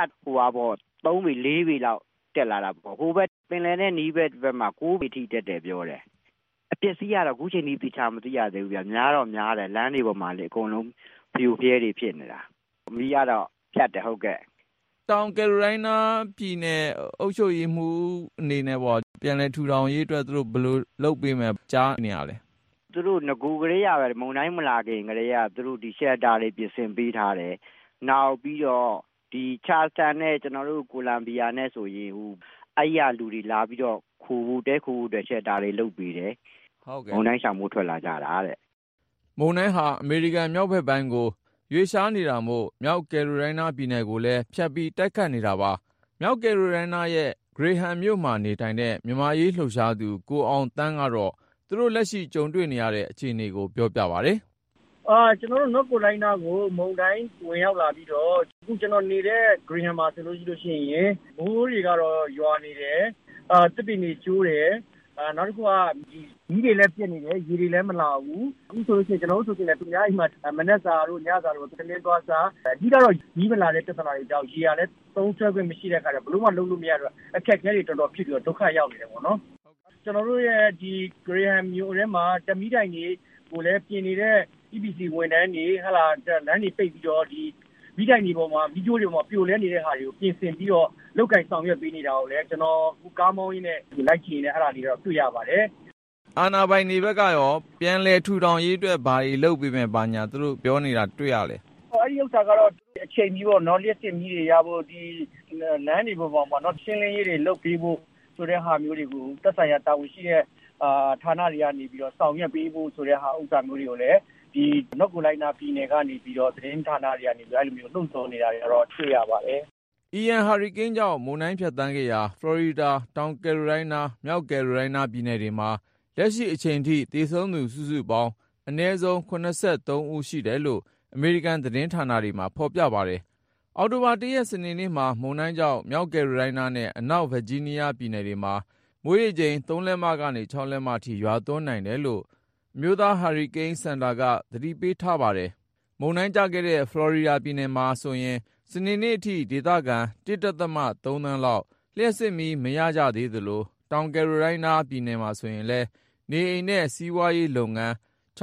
3ပေ4ပေလောက်တက်လာတာပေါ့ဟိုဘက်ပင်လယ်နဲ့နီးဘက်မှာ9ပေထိတက်တယ်ပြောတယ်အပျက်စီးရတော့အခုချိန်ကြီးသိချာမသိရသေးဘူးဗျများတော့များတယ်လမ်းတွေပေါ်မှာလေအကုန်လုံးပြိုပြဲတွေဖြစ်နေတာမီးကတော့ဖြတ်တယ်ဟုတ်ကဲ့တောင်ကယ်ရိုလိုင်းနားပြည်နယ်အုပ်ချုပ်ရေးမှူးအနေနဲ့ပေါ့ပြန်လည်ထူထောင်ရေးအတွက်သူတို့ဘယ်လိုလုပ်ပေးမယ်ကြားနေရလဲသူတို့ငကူကလေးရပဲမုန်တိုင်းမလာခင်ကလေးကသူတို့ဒီ shelter တွေပြင်ဆင်ပေးထားတယ်နောက်ပြီးတော့ဒီချာစတန်နဲ့ကျွန်တော်တို့ကိုလံဘီယာနဲ့ဆိုရင်အဲ့ရလူတွေလာပြီးတော့ခိုးဖို့အတွက်ချက်တာတွေလုပ်ပြီးတယ်ဟုတ်ကဲ့မုန်တိုင်းဆောင်မှုထွက်လာကြတာတဲ့မုန်တိုင်းဟာအမေရိကန်မြောက်ဘက်ပိုင်းကိုရွေ့ရှားနေတာမို့မြောက်ကယ်ရိုလိုင်းနားပြည်နယ်ကိုလည်းဖြတ်ပြီးတိုက်ခတ်နေတာပါမြောက်ကယ်ရိုလိုင်းနားရဲ့ဂရေဟမ်မြို့မှာနေထိုင်တဲ့မြန်မာရေးလှုပ်ရှားသူကိုအောင်တန်းကတော့သူတို့လက်ရှိကြုံတွေ့နေရတဲ့အခြေအနေကိုပြောပြပါတယ်ကျွန်တော်တို့နော့ကိုလိုင်းနာကိုမုန်တိုင်းဝင်ရောက်လာပြီးတော့အခုကျွန်တော်နေတဲ့ Green မှာဆိုလို့ရှိရင်မိုးတွေကတော့ရွာနေတယ်တစ်ပင်တွေကျိုးတယ်နောက်တစ်ခုကဒီကြီးတွေလည်းပြက်နေတယ်ရေတွေလည်းမလာဘူးအခုဆိုလို့ရှိရင်ကျွန်တော်တို့ဆိုရင်လည်းသူများအိမ်မှာမနက်စာတို့ညစာတို့တင်းသွားစားအကြီးကတော့ကြီးမလာတဲ့ပြဿနာတွေကြောင့်ရေရလည်းသုံးဆွဲခွင့်မရှိတဲ့အခါကျဘလို့မှလုံးလို့မရတော့အခက်အခဲတွေတော်တော်ဖြစ်ပြီးတော့ဒုက္ခရောက်နေတယ်ပေါ့နော်ကျွန်တော်တို့ရဲ့ဒီ Graham မြို့ထဲမှာတမီးတိုင်တွေကိုလည်းပြင်နေတဲ့ EPC ဝန်ထမ်းတွေဟလာလမ်းတွေပိတ်ပြီးတော့ဒီမိတိုင်တွေပေါ်မှာဗီဒီယိုတွေပေါ်ပြိုလဲနေတဲ့ဟာတွေကိုပြင်ဆင်ပြီးတော့လောက်ကင်ဆောင်ရွက်ပေးနေတာကိုလည်းကျွန်တော်ကားမောင်းရင်းနဲ့လိုက်ကြည့်နေအဲ့ဒါလေးတော့တွေ့ရပါတယ်အာနာပိုင်တွေဘက်ကရောပြန်လဲထူထောင်ရေးအတွက်ဘာတွေလုပ်ပေးမယ်ဘာညာသူတို့ပြောနေတာတွေ့ရလဲအဲ့ဒီဥစ္စာကတော့အချိန်ကြီးပေါ့နော်လျှက်စစ်မီးတွေရဖို့ဒီလမ်းတွေပေါ်မှာနော်ရှင်းလင်းရေးတွေလုပ်ပေးဖို့ဆိုတဲ့ဟာမျိုးတွေကိုသက်ဆိုင်ရာတာဝန်ရှိတဲ့ဌာနတွေကနေပြီးတော့ဆောင်ရွက်ပေးဖို့ဆိုတဲ့ဟာဥစ္စာမျိုးတွေကိုလည်းဒီနော့ကိုလိုင်းနာပြည်နယ်ကနေပြီးတော့သတင်းဌာနတွေကနေပြီးအဲ့လိုမျိုးလှုံ့ဆော်နေတာတွေတော့တွေ့ရပါတယ်။ Ian ဟာရီကိန်းကြောင့်မုန်တိုင်းဖြတ်သန်းခဲ့ရာဖလော်ရီဒါတောင်ကယ်ရိုလိုင်းနာမြောက်ကယ်ရိုလိုင်းနာပြည်နယ်တွေမှာလက်ရှိအချိန်ထိသေဆုံးသူစုစုပေါင်းအနည်းဆုံး83ဦးရှိတယ်လို့အမေရိကန်သတင်းဌာနတွေမှာဖော်ပြပါတယ်။အောက်တိုဘာ1ရက်စနေနေ့မှာမုန်တိုင်းကြောင့်မြောက်ကယ်ရိုလိုင်းနာနဲ့အနောက်ဗာဂျီးနီးယားပြည်နယ်တွေမှာမိုးရေချိန်3လက်မကနေ6လက်မထိရွာသွန်းနိုင်တယ်လို့အမျိုးသားဟာရီကိန်းစင်တာကသတိပေးထားပါတယ်။မုန်တိုင်းကျခဲ့တဲ့ဖလော်ရီဒါပြည်နယ်မှာဆိုရင်စနေနေ့အထိဒေသခံ 1.3 သန်းလောက်လျှက်စစ်မီးမရကြသေးသလိုတောင်ကယ်ရိုလိုင်းနားပြည်နယ်မှာဆိုရင်လည်းနေအိမ်နဲ့စီးပွားရေးလုပ်ငန်း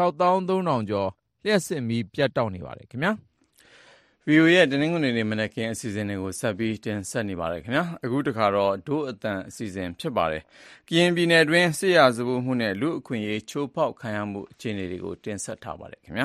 63000 ကျော်လျှက်စစ်မီးပြတ်တောက်နေပါတယ်ခင်ဗျာ။ VOA ရဲ့တနင်္ဂနွေနေ့မနက်ခင်းအစီအစဉ်တွေကိုဆက်ပြီးတင်ဆက်နေပါတယ်ခင်ဗျာအခုတခါတော့ဒို့အတန်အစီအစဉ်ဖြစ်ပါတယ်ကရင်ပြည်နယ်တွင်းစစ်ရာဇဝတ်မှုနဲ့လူအခွင့်အရေးချိုးဖောက်ခံရမှုအခြေအနေတွေကိုတင်ဆက်ထားပါတယ်ခင်ဗျာ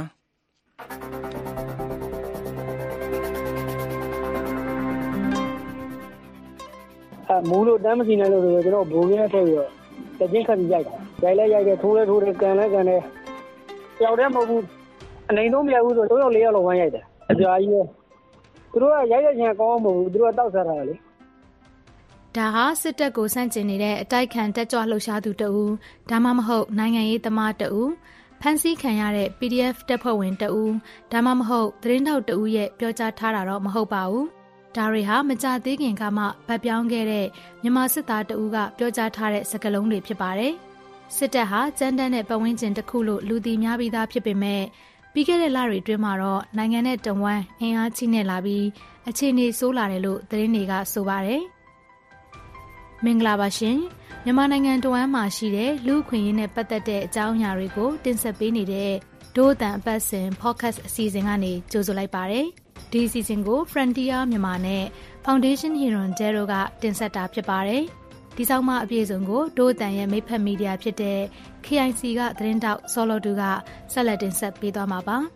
မိုးလို့တမ်းမစီနိုင်လို့ဆိုတော့ကျွန်တော်ဘိုးကြီးနဲ့ထည့်ပြီးတော့တချင်းခတ်ပြီးရိုက်တာရိုက်တယ်ထိုးတယ်ကန်တယ်တယောက်တည်းမဟုတ်ဘူးအနေတော့မရဘူးဆို3ယောက်4ယောက်လောက်ဝမ်းရိုက်တယ်အကြာကြီးပဲသူတို့ကရိုက်ရချင်ကောင်းမဟုတ်ဘူးသူတို့ကတောက်စားတာလေဒါဟာစစ်တပ်ကိုစန့်ကျင်နေတဲ့အတိုက်ခံတက်ကြွလှုပ်ရှားသူတဦးဒါမှမဟုတ်နိုင်ငံရေးသမားတဦးဖမ်းဆီးခံရတဲ့ PDF တပ်ဖွဲ့ဝင်တဦးဒါမှမဟုတ်သတင်းထောက်တဦးရဲ့ပြောကြားထားတာတော့မဟုတ်ပါဘူး။ဒါတွေဟာမကြသေးခင်ကမှဗတ်ပြောင်းခဲ့တဲ့မြန်မာစစ်သားတဦးကပြောကြားထားတဲ့စကားလုံးတွေဖြစ်ပါတယ်။စစ်တပ်ဟာကြမ်းတမ်းတဲ့ပတ်ဝန်းကျင်တစ်ခုလို့လူသိများပြီးသားဖြစ်ပေမဲ့ပြီးခဲ့တဲ့လတွေအတွင်းမှာတော့နိုင်ငံနဲ့တဝမ်းအင်အားကြီးနေလာပြီးအခြေအနေဆိုးလာတယ်လို့သတင်းတွေကဆိုပါတယ်။မင်္ဂလာပါရှင်။မြန်မာနိုင်ငံတဝမ်းမှာရှိတဲ့လူ့အခွင့်အရေးနဲ့ပတ်သက်တဲ့အကြောင်းအရာတွေကိုတင်ဆက်ပေးနေတဲ့ဒို့အတန်အပတ်စဉ် podcast အစီအစဉ်ကနေကြိုဆိုလိုက်ပါတယ်။ဒီအစီအစဉ်ကို Frontier မြန်မာနဲ့ Foundation Heron Zero ကတင်ဆက်တာဖြစ်ပါတယ်။ဒီဆောင်မအပြည့်စုံကိုဒို့အတန်ရဲ့မိတ်ဖက်မီဒီယာဖြစ်တဲ့ KIC ကသတင်းတောက်ဆော်လော်တူကဆက်လက်တင်ဆက်ပေးသွားမှာပါ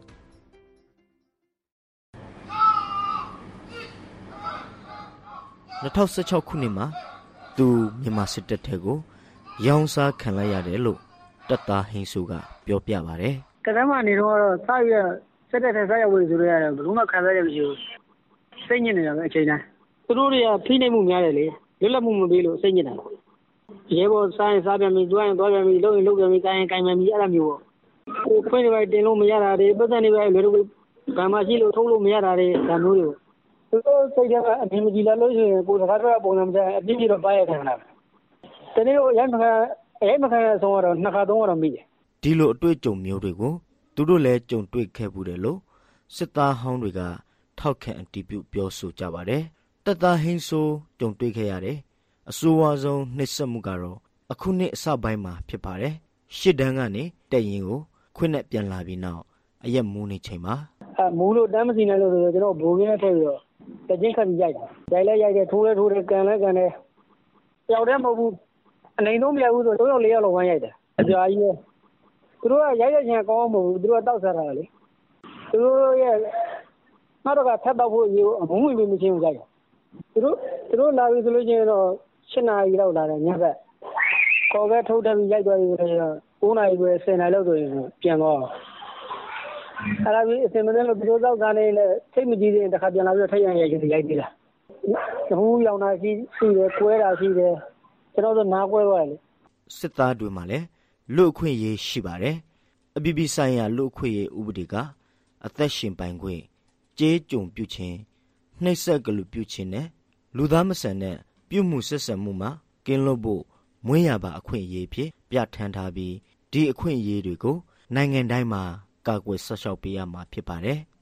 ။2016 ခုနှစ်မှာသူမြန်မာစစ်တပ်ထဲကိုရောင်းစားခံလိုက်ရတယ်လို့တပ်သားဟိန်းဆူကပြောပြပါတယ်။ကတည်းကနေတော့စရစစ်တပ်ထဲစရဝေဆိုရရတယ်ဘယ်သူမှခံစားရမရှိဘူး။စိတ်ညစ်နေတာပဲအချိန်တိုင်း။သူတို့တွေကဖိနှိပ်မှုများတယ်လေလွတ်လပ်မှုမပေးလို့စိတ်ညစ်တာ။ရဲဘော်စားရင်စားပြန်ပြီ၊သွားရင်သွားပြန်ပြီ၊လုပ်ရင်လုပ်ပြန်ပြီ၊ကိုင်ရင်ကိုင်ပြန်ပြီအဲ့လိုမျိုးပေါ့။ကိုခွင့်တွေပဲတင်လို့မရတာတွေပတ်စံတွေပဲလွယ်လွယ်ဘာမှရှိလို့ထုတ်လို့မရတာတွေဒါမျိုးတွေသူတို့စိတ်ထဲကအမြင်မကြည်လာလို့ရှိရင်ကိုယ်စကားပြောပုံစံမကျအပြည့်ပြည့်တော့ပါရခံတာ။တနေ့တော့ရိုက်မခံရဆုံးတော့နှစ်ခါသုံးခါတော့မိတယ်။ဒီလိုအတွေ့အကြုံမျိုးတွေကိုသူတို့လည်းကြုံတွေ့ခဲ့ဘူးတယ်လို့စစ်သားဟောင်းတွေကထောက်ခံအတည်ပြုပြောဆိုကြပါတယ်။တပ်သားဟိန်းဆိုးကြုံတွေ့ခဲ့ရတဲ့အဆိုးဝါးဆုံးနှိပ်စက်မှုကတော့အခုနှစ်အစပိုင်းမှာဖြစ်ပါတယ်။ရှစ်တန်းကနေတက်ရင်ကိုခွင့်နဲ့ပြန်လာပြီးနောက်အရက်မူးနေချိန်မှာမူးလို့တမ်းမစီနိုင်လို့ဆိုတော့ကျွန်တော်ဘိုးကင်းနဲ့ထည့်ပြီးတော့တချင်းခတ်ပြီးရိုက်တာ။ရိုက်လဲရိုက်တယ်ထိုးလဲထိုးတယ်ကန်လဲကန်တယ်။ကြောက်တယ်မဟုတ်ဘူးအနေတော့မရဘူးဆို3ယောက်4ယောက်လောက်ဝိုင်းရိုက်တယ်။အကြာကြီးပဲသူတို့ကရိုက်ရခြင်းကောင်းမဟုတ်ဘူးသူတို့ကတောက်စားတာလေသူတို့ရဲ့နောက်တော့ကဖက်တော့ဖို့ရေအမုန်းဝင်မချင်းကိုရိုက်တယ်သူတို့လာပြီဆိုလို့ချင်းတော့7နာရီလောက်လာတယ်ညဘက်ခေါ်ပဲထုတ်တယ်ပြီးရိုက်သွားပြီဆိုတော့9နာရီပဲ10နာရီလောက်ဆိုရင်ပြန်တော့အဲ့ဒါပြီးအစင်မင်းတို့သူတို့တောက်စားနေနဲ့စိတ်မကြည်သေးရင်တစ်ခါပြန်လာပြီးတော့ထိုက်ရန်ရိုက်ချင်ရိုက်သေးလားဟိုးရောင်တာရှိတယ်ကွဲတာရှိတယ်ကျွန်တော်တို့နားကွဲသွားတယ်စစ်သားတွေမှာလည်းလူအခွင့်အရေးရှိပါတယ်။အပြည်ပြည်ဆိုင်ရာလူအခွင့်အရေးဥပဒေကအသက်ရှင်ပိုင်ခွင့်ကြေးကြုံပြုခြင်းနှိပ်စက်ကလူပြုခြင်းနဲ့လူသားမဆန်တဲ့ပြုမှုဆက်ဆံမှုမှာကင်းလွတ်ဖို့မွေးရပါအခွင့်အရေးဖြစ်ပြဋ္ဌာန်းထားပြီးဒီအခွင့်အရေးတွေကိုနိုင်ငံတိုင်းမှာကာကွယ်ဆောက်ရှောက်ပေးရမှာဖြစ်ပါတယ်။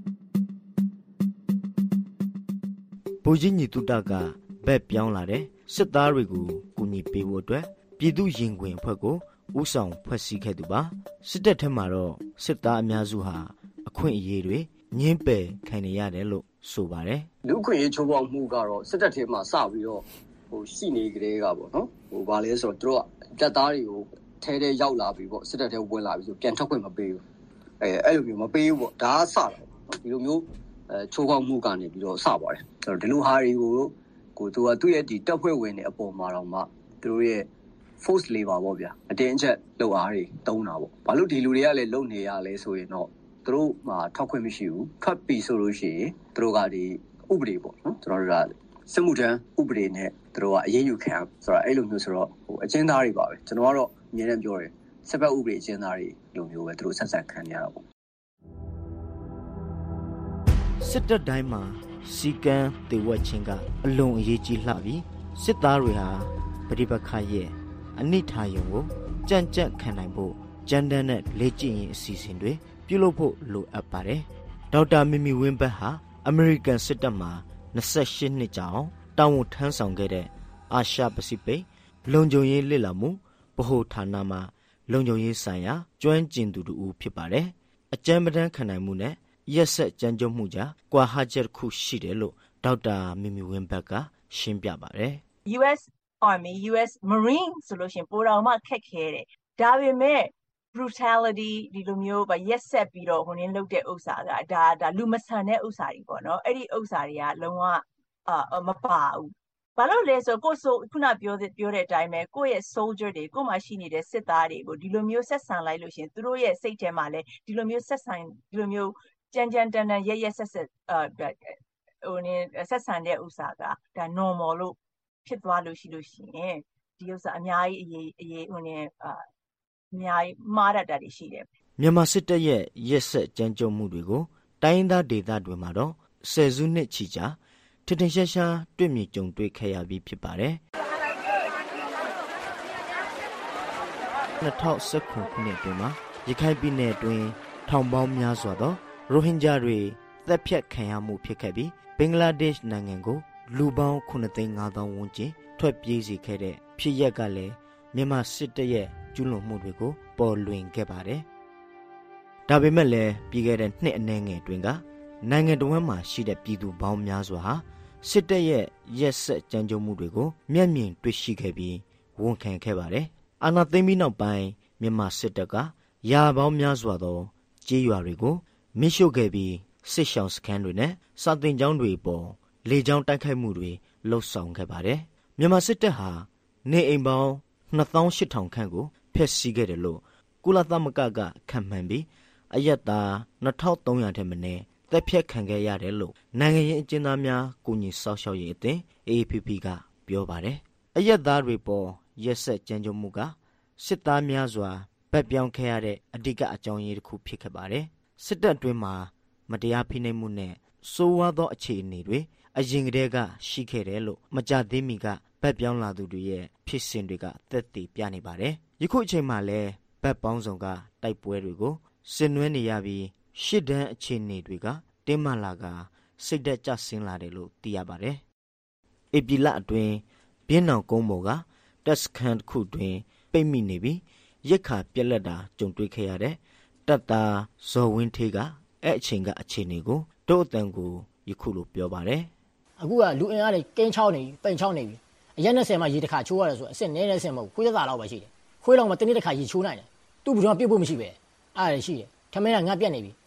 ဗိုလ်ကြီးညီတုတကဘက်ပြောင်းလာတဲ့စစ်သားတွေကိုကူညီပေးဖို့အတွက်ပြည်သူရင်ခွင်အဖွဲ့ကိုဦးဆောင်ဖွဲ့စည်းခဲ့သူပါစစ်တပ်ထဲမှာတော့စစ်သားအများစုဟာအခွင့်အရေးတွေညှင်းပယ်ခံနေရတယ်လို့ဆိုပါတယ်လူ့အခွင့်အရေးချိုးဖောက်မှုကတော့စစ်တပ်ထဲမှာစပြီးတော့ရှိနေကြတဲ့ကပေါ့နော်ဘာလဲဆိုတော့သူတို့ကတပ်သားတွေကိုထဲရောက်လာပြီပေါ့စစ်တပ်ထဲဝင်လာပြီဆိုပြန်ထွက်ခွင့်မပေးဘူးအဲ့လိုမျိုးမပေးဘူးပေါ့ဒါကစတာပေါ့ဒီလိုမျိုးချိုးဖောက်မှုကနေပြီးတော့စပါတယ်ဒီလိုဟာတွေကိုသူကသူ့ရဲ့ဒီတပ်ဖွဲ့ဝင်တွေအပေါ်မှာတော့မှသူတို့ရဲ့force labor ပေါ့ဗျာအတင်းအကျပ်လုပ်အားတွေတုံးတာပေါ့ဘာလို့ဒီလူတွေကလည်းလုပ်နေရလဲဆိုရင်တော့သူတို့မှာထောက်ခွင့်မရှိဘူးထွက်ပြီဆိုလို့ရှိရင်သူတို့ကဒီဥပဒေပေါ့နော်ကျွန်တော်တို့ကစစ်မှုထမ်းဥပဒေနဲ့သူတို့ကအရေးယူခံဆိုတာအဲ့လိုမျိုးဆိုတော့အကျဉ်းသားတွေပါပဲကျွန်တော်ကတော့အမြဲတမ်းပြောတယ်စစ်ဘက်ဥပဒေအကျဉ်းသားတွေလိုမျိုးပဲသူတို့ဆက်ဆံခံရတာပေါ့စစ်တပ်တိုင်းမှာစီကံတေဝက်ချင်းကအလွန်အရေးကြီးလှပြီးစစ်သားတွေဟာပဋိပက္ခရဲ့အနိဋ္ဌာယုံကိုကြံ့ကြံ့ခံနိုင်ဖို့ကြမ်းတမ်းတဲ့လေ့ကျင့်ရေးအစီအစဉ်တွေပြုလုပ်ဖို့လိုအပ်ပါတယ်။ဒေါက်တာမီမီဝင်းဘတ်ဟာအမေရိကန်စစ်တပ်မှာ28နှစ်ကြာအောင်တာဝန်ထမ်းဆောင်ခဲ့တဲ့အာရှပစိဖိတ်လုံခြုံရေးလေ့လာမှုဗဟိုဌာနမှာလုံခြုံရေးဆိုင်ရာကျွမ်းကျင်သူတူဖြစ်ပါတယ်။အကြမ်းပတမ်းခံနိုင်မှုနဲ့ရက်ဆက်ကြမ်းကြုတ်မှုကြားကွာဟချက်တစ်ခုရှိတယ်လို့ဒေါက်တာမီမီဝင်းဘတ်ကရှင်းပြပါတယ်။ US Army US Marine ဆိုလို့ရှိရင်ပိုတော်မှခက်ခဲတယ်ဒါပေမဲ့ brutality ဒီလိုမျိုးရက်ဆက်ပြီးတော့ဟိုနင်းလုပ်တဲ့ဥစ္စာကဒါလူမဆန်တဲ့ဥစ္စာတွေပေါ့နော်အဲ့ဒီဥစ္စာတွေကလုံးဝမပါဘူးဘာလို့လဲဆိုကိုဆိုခုနပြောတဲ့အတိုင်းပဲကိုယ့်ရဲ့ soldier တွေကိုမှရှိနေတဲ့စစ်သားတွေကိုဒီလိုမျိုးဆက်ဆံလိုက်လို့ရှိရင်သူတို့ရဲ့စိတ်ထဲမှာလည်းဒီလိုမျိုးဆက်ဆံဒီလိုမျိုးကြမ်းကြမ်းတမ်းတမ်းရက်ဆက်ဆက်ဟိုနင်းဆက်ဆံတဲ့ဥစ္စာကဒါ normal လို့ဖြစ်သွားလို့ရှိရင်ဒီဥစ္စာအများကြီးအရေးဟိုနင်းအများကြီးမှားတတ်တာတွေရှိတယ်မြန်မာစစ်တပ်ရဲ့ရက်စက်ကြမ်းကြုတ်မှုတွေကိုတိုင်းသားဒေသတွေမှာတော့ဆယ်စုနှစ်ချီကြာထင်ထင်ရှားရှားတွေ့မြင်ကြုံတွေ့ခဲ့ရပြီးဖြစ်ပါတယ်။2019ခုနှစ်အတွင်းမှာရခိုင်ပြည်နယ်အတွင်းထောင်ပေါင်းများစွာသောရိုဟင်ဂျာတွေတပ်ဖြတ်ခံရမှုဖြစ်ခဲ့ပြီးဘင်္ဂလားဒေ့ရှ်နိုင်ငံကိုလူပေါင်း9,500,000 ဝန်းကျင်ထွက်ပြေးစေခဲ့တဲ့ဖြစ်ရပ်ကလည်းမြန်မာစစ်တပ်ရဲ့ကျူးလွန်မှုတွေကိုပေါ်လွင်ခဲ့ပါတယ်။ဒါပေမဲ့လည်းပြီးခဲ့တဲ့နှစ်အနည်းငယ်အတွင်းကနိုင်ငံတော်ဝန်မှာရှိတဲ့ပြည်သူပေါင်းများစွာဟာစစ်တပ်ရဲ့ရက်စက်ကြမ်းကြုတ်မှုတွေကိုမျက်မြင်တွေ့ရှိခဲ့ပြီးဝန်ခံခဲ့ပါတယ်။အာဏာသိမ်းပြီးနောက်ပိုင်းမြန်မာစစ်တပ်ကရာပေါင်းများစွာသောကြေးရွာတွေကိုမိရှို့ခဲ့ပြီးစစ်ရှောင်စခန်းတွေနဲ့စာသင်ကျောင်းတွေပေါ်လေကြောင်းတိုက်ခိုက်မှုတွေလှုပ်ဆောင်ခဲ့ပါတယ်။မြန်မာစစ်တပ်ဟာနေအိမ်ပေါင်း28,000 ခန့်ကိုဖျက်ဆီးခဲ့တယ်လို့ကုလသမဂ္ဂကခန့်မှန်းပြီးအရက်သား2,300 ထက်မနည်းတပ်ဖြတ်ခံခဲ့ရတယ်လို့နိုင်ငံရေးအကျဉ်းသားများကူညီစောင့်ရှောက်ရေးအသင်း AAPP ကပြောပါတယ်။အရက်သားတွေပေါ်ရက်စက်ကြမ်းကြုတ်မှုကစစ်သားများစွာဗတ်ပြောင်းခဲ့ရတဲ့အဓိကအကြောင်းရင်းတစ်ခုဖြစ်ခဲ့ပါတယ်။စစ်တပ်အတွင်းမှာမတရားဖိနှိပ်မှုနဲ့ဆိုးဝါးသောအခြေအနေတွေအရင်ကတည်းကရှိခဲ့တယ်လို့မကြသေးမီကဗတ်ပြောင်းလာသူတွေရဲ့ဖြစ်စဉ်တွေကသက်သေပြနေပါတယ်။ယခုအချိန်မှာလည်းဗတ်ပေါင်းစုံကတိုက်ပွဲတွေကိုဆင်နွှဲနေရပြီးရှစ်တန်းအခြေအနေတွေကတင်းမာလာကစိတ်သက်ကျဆင်းလာတယ်လို့သိရပါတယ်။ဧပြီလအတွင်းပြင်းနောင်ကုန်းပေါ်ကတက်စခန်တစ်ခုတွင်ပိတ်မိနေပြီးရက်ခါပြက်လက်တာကြုံတွေ့ခဲ့ရတဲ့တပ်သားဇော်ဝင်းထေးကအဲ့အချိန်ကအခြေအနေကိုတို့အတန်ကိုယခုလိုပြောပါတယ်။အခုကလူအင်အားတွေကင်းချောင်းနေပြီပိန်ချောင်းနေပြီအရက်20မှာရေတစ်ခါချိုးရတယ်ဆိုအစ်စ်နည်းနည်းစင်မဟုတ်ခွေးသက်သာလောက်ပဲရှိတယ်။ခွေးလောက်မှတနေ့တစ်ခါရေချိုးနိုင်တယ်။သူ့ဘယ်တော့ပြစ်ဖို့မရှိပဲ။အားရရှိတယ်။ထမင်းကငါပြက်နေပြီ။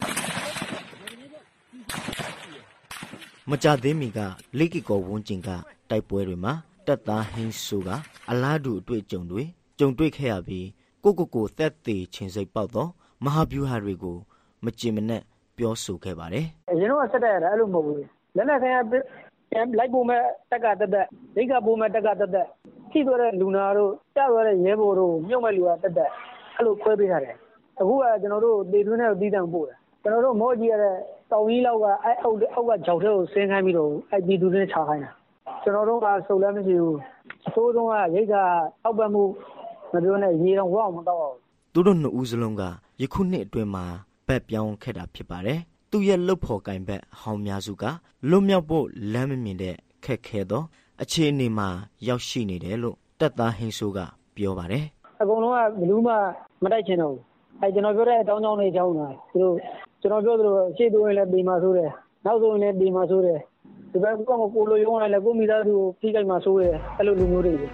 မကြသေးမီကလိကီကောဝန်းကျင်ကတိုက်ပွဲတွေမှာတပ်သားဟင်းဆိုကအလားတူအတွေ့အကြုံတွေကြုံတွေ့ခဲ့ရပြီးကိုသက်သေးချင်းစိတ်ပေါက်သောမဟာဗျူဟာတွေကိုမကြင်မနဲ့ပြောဆိုခဲ့ပါတယ်။အရင်တော့ဆက်တက်ရတာအဲ့လိုမဟုတ်ဘူး။လက်နဲ့ဆိုင်လိုက်ပုံမဲ့တက်ကတက်ဒိတ်ကပုံမဲ့တက်ကတက်ထိသွားတဲ့လူနာတို့ကြားသွားတဲ့ရဲဘော်တို့မြုပ်မဲ့လူကတက်အဲ့လိုခွဲပေးထားတယ်။အခုကကျွန်တော်တို့ဒေသွင်းနဲ့တီးတန့်ပို့တာ။ကျွန်တော်တို့မော့ကြီးရတဲ့တောင်ကြီးလောက်ကအဲ့အောက်ကဂျောက်ထဲကိုဆင်းခိုင်းပြီးတော့အဲ့ဒီသူတွေချခိုင်းတာ။ကျွန်တော်တို့ကစုံလည်းမရှိဘူး။အဆိုးဆုံးကရိတ်ကအောက်ပတ်မှုမပြောနဲ့ရေတော့ဝအောင်မတော့ဘူးသူတို့နှစ်ဦးစလုံးကယခုနှစ်အတွင်းမှာဗတ်ပြောင်းခဲ့တာဖြစ်ပါတယ်သူရဲ့လှုပ်ဖော်ကင်ဘက်ဟောင်းများစုကလွတ်မြောက်ဖို့လမ်းမမြင်တဲ့ခက်ခဲသောအခြေအနေမှာရောက်ရှိနေတယ်လို့တပ်သားဟင်းဆိုးကပြောပါတယ်အကုန်လုံးကဘလူးမှမတိုက်ချင်တော့ဘူးအဲကျွန်တော်ပြောတဲ့အတောင်းကြောင်းတွေကြောင်းတာသူတို့ကျွန်တော်ပြောသလိုရှေ့တိုးရင်လည်းပြေးမှဆိုးတယ်နောက်ဆုံးရင်လည်းပြေးမှဆိုးတယ်ဒီဘက်ကကိုလိုရုံးလိုက်လည်းကိုမိသားစုကိုဖိကြိုက်မှဆိုးတယ်အဲ့လိုလူမျိုးတွေ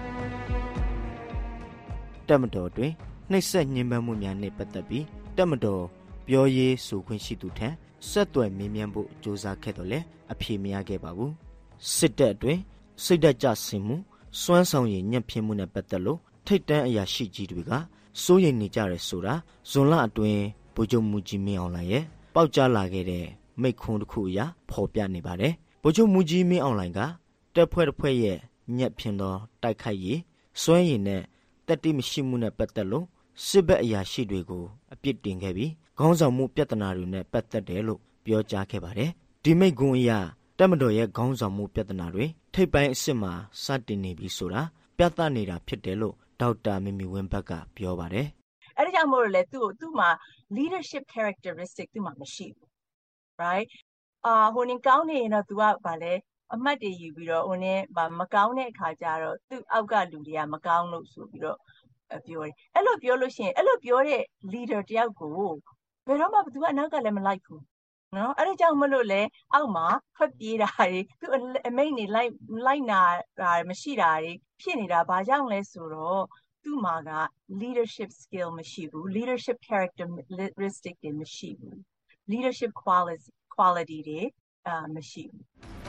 တက်မတော်တွင်နှိပ်စက်ညှဉ်းပန်းမှုများနှင့်ပတ်သက်ပြီးတက်မတော်ပြောရေးဆိုခွင့်ရှိသူထံဆက်သွယ်မေးမြန်းဖို့ကြိုးစားခဲ့တော့လည်းအဖြေမရခဲ့ပါဘူးစစ်တပ်အတွင်းစိတ်ဓာတ်ကျဆင်းမှုစွမ်းဆောင်ရည်ညံ့ဖျင်းမှုနဲ့ပတ်သက်လို့ထိတ်တန့်အရာရှိကြီးတွေကစိုးရိမ်နေကြတယ်ဆိုတာဇွန်လအတွင်းဗိုလ်ချုပ်မူကြီးမင်းအောင်လှိုင်ရဲ့ပေါက်ကြားလာခဲ့တဲ့မိန့်ခွန်းတစ်ခုအရဖော်ပြနေပါတယ်ဗိုလ်ချုပ်မူကြီးမင်းအောင်လှိုင်ကတပ်ဖွဲ့တစ်ဖွဲ့ရဲ့ညံ့ဖျင်းသောတိုက်ခိုက်ရေးစွမ်းရည်နဲ့တက်တိမရှိမှုနဲ့ပတ်သက်လို့စစ်ဘက်အရာရှိတွေကိုအပြစ်တင်ခဲ့ပြီးခေါင်းဆောင်မှုပြဿနာတွေနဲ့ပတ်သက်တယ်လို့ပြောကြားခဲ့ပါတယ်ဒီမိန့်ခွန်းအရတပ်မတော်ရဲ့ခေါင်းဆောင်မှုပြဿနာတွေထိပ်ပိုင်းအစ်စ်မှာစတင်နေပြီဆိုတာပြသနေတာဖြစ်တယ်လို့ဒေါက်တာမီမီဝင်းဘက်ကပြောပါတယ်အဲ့ဒါကြောင့်မို့လို့လေသူ့မှာ leadership characteristic သူ့မှာမရှိဘူး right ဟိုနေကောင်းနေရင်တော့ तू ကဗာလဲအမှတ်တွေယူပြီးတော့ဟိုနေမကောင်းတဲ့အခါကျတော့သူ့အောက်ကလူတွေကမကောင်းလို့ဆိုပြီးတော့ပြောတယ်အဲ့လိုပြောလို့ရှိရင်အဲ့လိုပြောတဲ့ leader တယောက်ကိုဘယ်တော့မှ तू ကအနောက်ကလည်းမလိုက်ဘူးနော်အဲ့ဒါကြောင့်မလို့လေအောက်မှာထွက်ပြေးတာတွေသူအမိတ်နေလိုက်နာတာမရှိတာတွေဖြစ်နေတာဘာကြောင့်လဲဆိုတော့သူ့မှာက leadership skill မရှိဘူး leadership characteristic တွေမရှိဘူး leadership quality တွေမရှိဘူး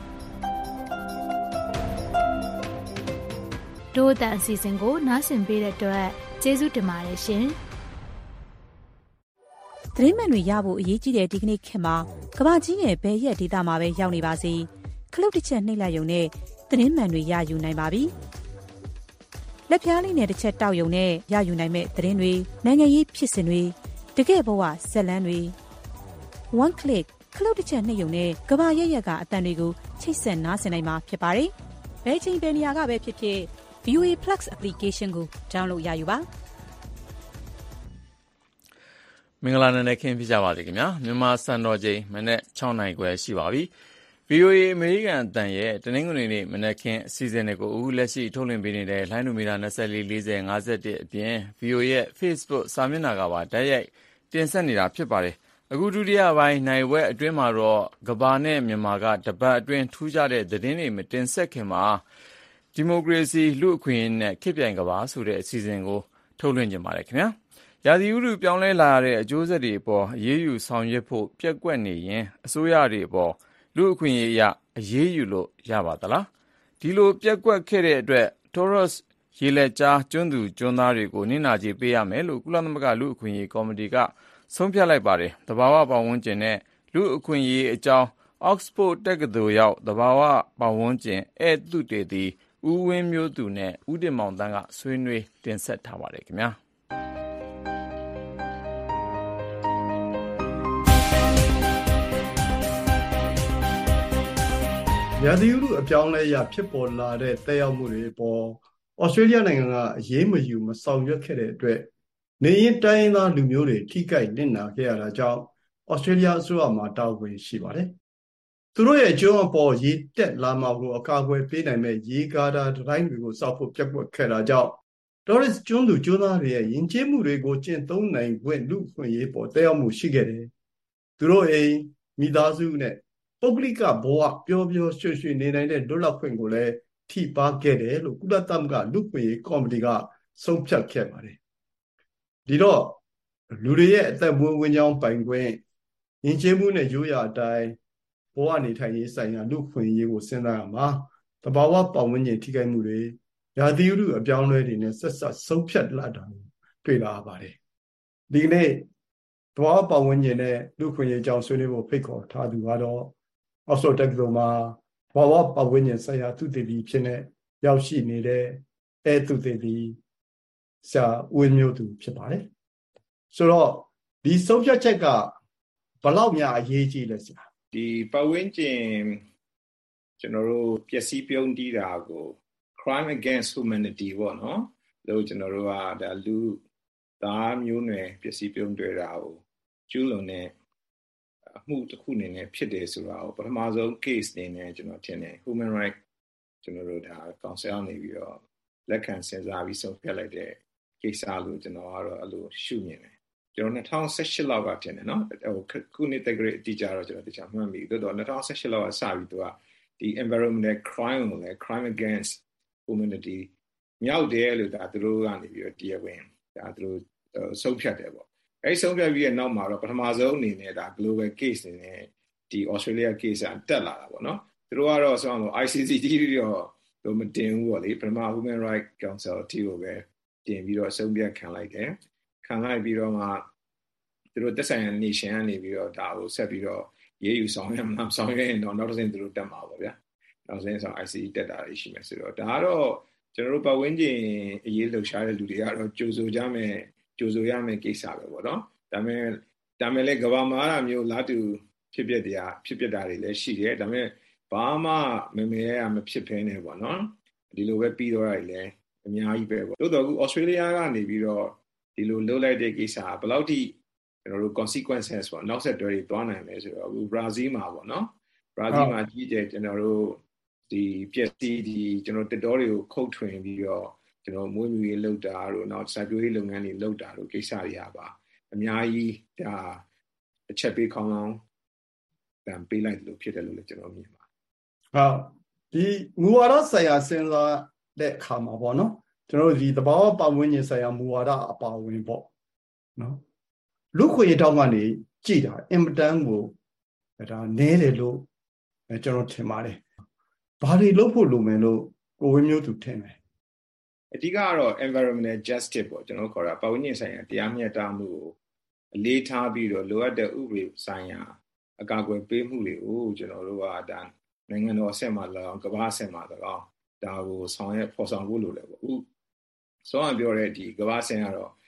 တို့တဲ့အစီအစဉ်ကိုနားဆင်ပေးတဲ့အတွက်ကျေးဇူးတင်ပါတယ်ရှင်သတင်းမှန်တွေရဖို့အရေးကြီးတဲ့ဒီကနေ့ခေတ်မှာကမ္ဘာကြီးရဲ့ဘယ်ရက်ဒေသမှာပဲရောက်နေပါစေခလုတ်တစ်ချက်နှိပ်လိုက်ရုံနဲ့သတင်းမှန်တွေရယူနိုင်ပါပြီလက်ဖြားလေးနဲ့တစ်ချက်တောက်ရုံနဲ့ရယူနိုင်မဲ့သတင်းတွေနိုင်ငံရေးဖြစ်စဉ်တွေတကယ့်ဘဝဇက်လန်းတွေ One Click ခလုတ်တစ်ချက်နှိပ်ရုံနဲ့ကဘာရက်ရက်ကအတန်တွေကိုချိတ်ဆက်နားဆင်နိုင်မှာဖြစ်ပါတယ်။ဘယ်ချိန်ဘယ်နေရာကပဲဖြစ်ဖြစ် VOA Plus application ကို download ရယူပါမင်္ဂလာနေ့ခင်ပြကြပါစေခင်ဗျာမြန်မာစံတော်ချိန်မနေ့6နိုင်ခွဲရှိပါပြီ VOA အမေရိကန်အတန်ရဲ့တနင်္ဂနွေနေ့မနေ့ခင်အစီအစဉ်တွေကိုအခုလက်ရှိထုတ်လွှင့်ပေးနေတဲ့လိုင်းနိုမီတာ24 40 51အပြင် VOA ရဲ့ Facebook စာမျက်နှာကပါတိုက်ရိုက်တင်ဆက်နေတာဖြစ်ပါတယ်အခုဒုတိယပိုင်းနိုင်ဝက်အတွင်းမှာတော့ကဘာနဲ့မြန်မာကတပတ်အတွင်းထူးခြားတဲ့သတင်းတွေမတင်ဆက်ခင်မှာဒီမိုကရေစီလူ့အခွင့်အရေးနဲ့ခေတ်ပြိုင်ကဘာဆိုတဲ့အစီအစဉ်ကိုထုတ်လွှင့်ကြပါတယ်ခင်ဗျာရာသီဥတုပြောင်းလဲလာတဲ့အကျိုးဆက်တွေအပေါ်အရေးယူဆောင်ရွက်ဖို့ပြက်ကွက်နေရင်အစိုးရတွေအပေါ်လူ့အခွင့်အရေးအရအရေးယူလို့ရပါသလားဒီလိုပြက်ကွက်ခဲ့တဲ့အတွက် Taurus ရေလက်ကြားကျွန်းသူကျွန်းသားတွေကိုနစ်နာကြေးပေးရမယ်လို့ကုလသမဂ္ဂလူ့အခွင့်အရေးကော်မတီကဆုံးဖြတ်လိုက်ပါတယ်။သဘာဝပတ်ဝန်းကျင်နဲ့လူ့အခွင့်အရေးအကြောင်း Oxford တက္ကသိုလ်ရောက်သဘာဝပတ်ဝန်းကျင်ဧည့်သုတေသီဦးဝင်းမျိုးသူနဲ့ဦးတင်မောင်တန်းကဆွေးနွေးတင်ဆက်ထားပါတယ်ခင်ဗျာ။ရာသီဥတုအပြောင်းလဲရဖြစ်ပေါ်လာတဲ့သက်ရောက်မှုတွေပေါ်ဩစတြေးလျနိုင်ငံကအရေးမယူမဆောင်ရွက်ခဲ့တဲ့အတွက်နေရင်တိုင်းရင်းသားလူမျိုးတွေထိခိုက်နစ်နာခဲ့ရတာကြောင့်ဩစတြေးလျအစိုးရမှာတာဝန်ရှိပါတယ်။သူတို့ရဲ့ကျွန်းအပေါ်ရေတက်လာမှာကိုအကာအကွယ်ပေးနိုင်မဲ့ရေကာတာတိုင်းတွေကိုစောက်ဖို့ပြက်ကွက်ခဲ့တာကြောင့် Taurus ကျွန်းသူကျွန်းသားတွေရဲ့ယဉ်ကျေးမှုတွေကိုကျင့်သုံးနိုင်ခွင့်လူ့အခွင့်အရေးပေါ်သက်ရောက်မှုရှိခဲ့တယ်။သူတို့အိမ်မိသားစုနဲ့ပုဂ္ဂလိကဘဝပျော်ပျော်ရွှင်ရွှင်နေနိုင်တဲ့လွတ်လပ်ခွင့်ကိုလည်းထိပါခဲ့တယ်လို့ကုလသမဂ္ဂလူ့အခွင့်အရေးကော်မတီကဆုံးဖြတ်ခဲ့ပါတယ်။ဒီတော့လူတွေရဲ့အသက်မွေးဝမ်းကြောင်းပိုင်ခွင့်ယဉ်ကျေးမှုနဲ့ရိုးရာအတိုင်းဘဝနေထိုင်ရေးဆိုင်ရာလူ့အခွင့်အရေးကိုစဉ်းစားရမှာသဘာဝပတ်ဝန်းကျင်ထိခိုက်မှုတွေရာသီဥတုအပြောင်းအလဲတွေနဲ့ဆက်ဆက်ဆုံးဖြတ်လာတာတွေ့လာရပါတယ်။ဒီကနေ့သဘာဝပတ်ဝန်းကျင်နဲ့လူ့အခွင့်အရေးအကြောင်းဆွေးနွေးဖို့ဖိတ်ခေါ်ထားသူကတော့ Oxford တက္ကသိုလ်မှာသဘာဝပတ်ဝန်းကျင်ဆိုင်ရာသုတေသီဖြစ်နေရောက်ရှိနေတဲ့အဲသုတေသီဆရာဦးမျိုးသူဖြစ်ပါတယ်ဆိုတော့ဒီဆုံးဖြတ်ချက်ကဘယ်လောက်များအရေးကြီးလဲဆရာဒီပတ်ဝန်းကျင်ကျွန်တော်တို့ပျက်စီးပြုန်းတီးတာကို crime against humanity ပေါ့နော်လို့ကျွန်တော်တို့ကဒါလူသားမျိုးနွယ်ပျက်စီးပြုန်းတွေ့တာကိုကျူးလွန်တဲ့အမှုတစ်ခုအနေနဲ့ဖြစ်တယ်ဆိုတာကိုပထမဆုံး case အနေနဲ့ကျွန်တော်ထင်တယ် human right ကျွန်တော်တို့ဒါ council နေပြီးတော့လက်ခံစဉ်းစားပြီးဆုံးဖြတ်လိုက်တဲ့ကိစ္စလို့ကျွန်တော်ကတော့အဲ့လိုရှုမြင်တယ်ကျွန်တော်2018လောက်ကထင်တယ်နော်ဟိုခုနှစ်တက္ကရာအတိအကျတော့ကျွန်တော်တခြားမှတ်မိတော့2018လောက်ကစပြီးတော့ဒီ environmental crime ကိုလည်း crime against humanity မြောက်တယ်လို့ဒါသူတို့ကနေပြီးတော့တရားဝင်ဒါသူတို့ဆုံးဖြတ်တယ်ပေါ့အဲဒီဆုံးဖြတ်ပြီးတဲ့နောက်မှာတော့ပထမဆုံးအနေနဲ့ဒါ global case အနေနဲ့ဒီ Australia case ကတက်လာတာပေါ့နော်သူတို့ကတော့ဆိုတော့ ICC တော့မတင်ဘူးပေါ့လေပထမ Human Rights Council တီကိုပဲတင်ပြီးတော့ဆုံးဖြတ်ခံလိုက်တယ်ခံလိုက်ပြီးတော့မှသူတို့သက်ဆိုင်ရာ nation ကနေပြီးတော့ဒါကိုဆက်ပြီးတော့ရေးယူဆောင်ရမှာဆောင်ရရင်တော့နောက်တစ်ဆင့်သူတို့တက်မှာပေါ့ဗျာနောက်တစ်ဆင့်ဆို ICC တက်တာရှိမယ်ဆိုတော့ဒါကတော့ကျွန်တော်တို့ပတ်ဝန်းကျင်အရေးလှုပ်ရှားတဲ့လူတွေကတော့ကြိုဆိုရမယ်ကိစ္စပဲပေါ့နော်ဒါပေမဲ့လည်းကမ္ဘာမှာအဲ့မျိုးလားတူဖြစ်ပျက်တာတွေလည်းရှိတယ်ဒါပေမဲ့ဘာမှမဖြစ်ဖဲနေပေါ့နော်ဒီလိုပဲပြီးတော့ရတယ်လည်းအများကြီးပဲပေါ့တိုးတော့အခု Australia ကနေပြီးတော့ဒီလိုလှုပ်လိုက်တဲ့ကိစ္စဘယ်လောက်ထိကျွန်တော်တို့ consequences ပေါ့နောက်ဆက်တွဲတွေတွားနိုင်လဲဆိုတော့အခု Brazil မှာပေါ့နော် Brazil မှာကြီးကျယ်ကျွန်တော်တို့ဒီပျက်စီးဒီကျွန်တော်တက်တော်တွေကိုခုတ်ထွင်ပြီးတော့ကျွန်တော်မွေးမြူရေးလုပ်တာတို့နောက်စိုက်ပျိုးရေးလုပ်ငန်းတွေလုပ်တာတို့ကိစ္စတွေရပါအများကြီးဒါအချက်ပေးခေါင်းလောင်းတံပေးလိုက်လို့ဖြစ်တယ်လို့လည်းကျွန်တော်မြင်ပါဟုတ်ဒီမူဝါဒဆိုင်ရာစဉ်းစားတဲ့အခါမှာပေါ့နော်ကျွန်တော်တို့ဒီသဘာဝပတ်ဝန်းကျင်ဆိုင်ရာမူဝါဒအပါအဝင်ပေါ့နော်လူခွေထောက်ကနေကြည်တာအင်မတန်ကိုဒါနဲတယ်လို့ကျွန်တော်ထင်ပါတယ်ဘာတွေလုပ်ဖို့လိုမယ်လို့ကိုဝင်းမျိုးသူထင်တယ်အဓိကကတော့ environmental justice ပေါ့ကျွန်တော်ခေါ်တာပတ်ဝန်းကျင်ဆိုင်ရာတရားမျှတမှုကိုအလေးထားပြီးတော့လိုအပ်တဲ့ဥပဒေဆိုင်ရာအကာအကွယ်ပေးမှုတွေကိုကျွန်တော်တို့ကဒါနိုင်ငံတော်အဆင့်မှာ၎င်းကမ္ဘာအဆင့်မှာ၎င်းဒါကိုဖော်ဆောင်ဖို့လိုတယ်ပေါ့ဥဆောင်းပြောတဲ့ဒီကမ္ဘာအဆင့်ကတော့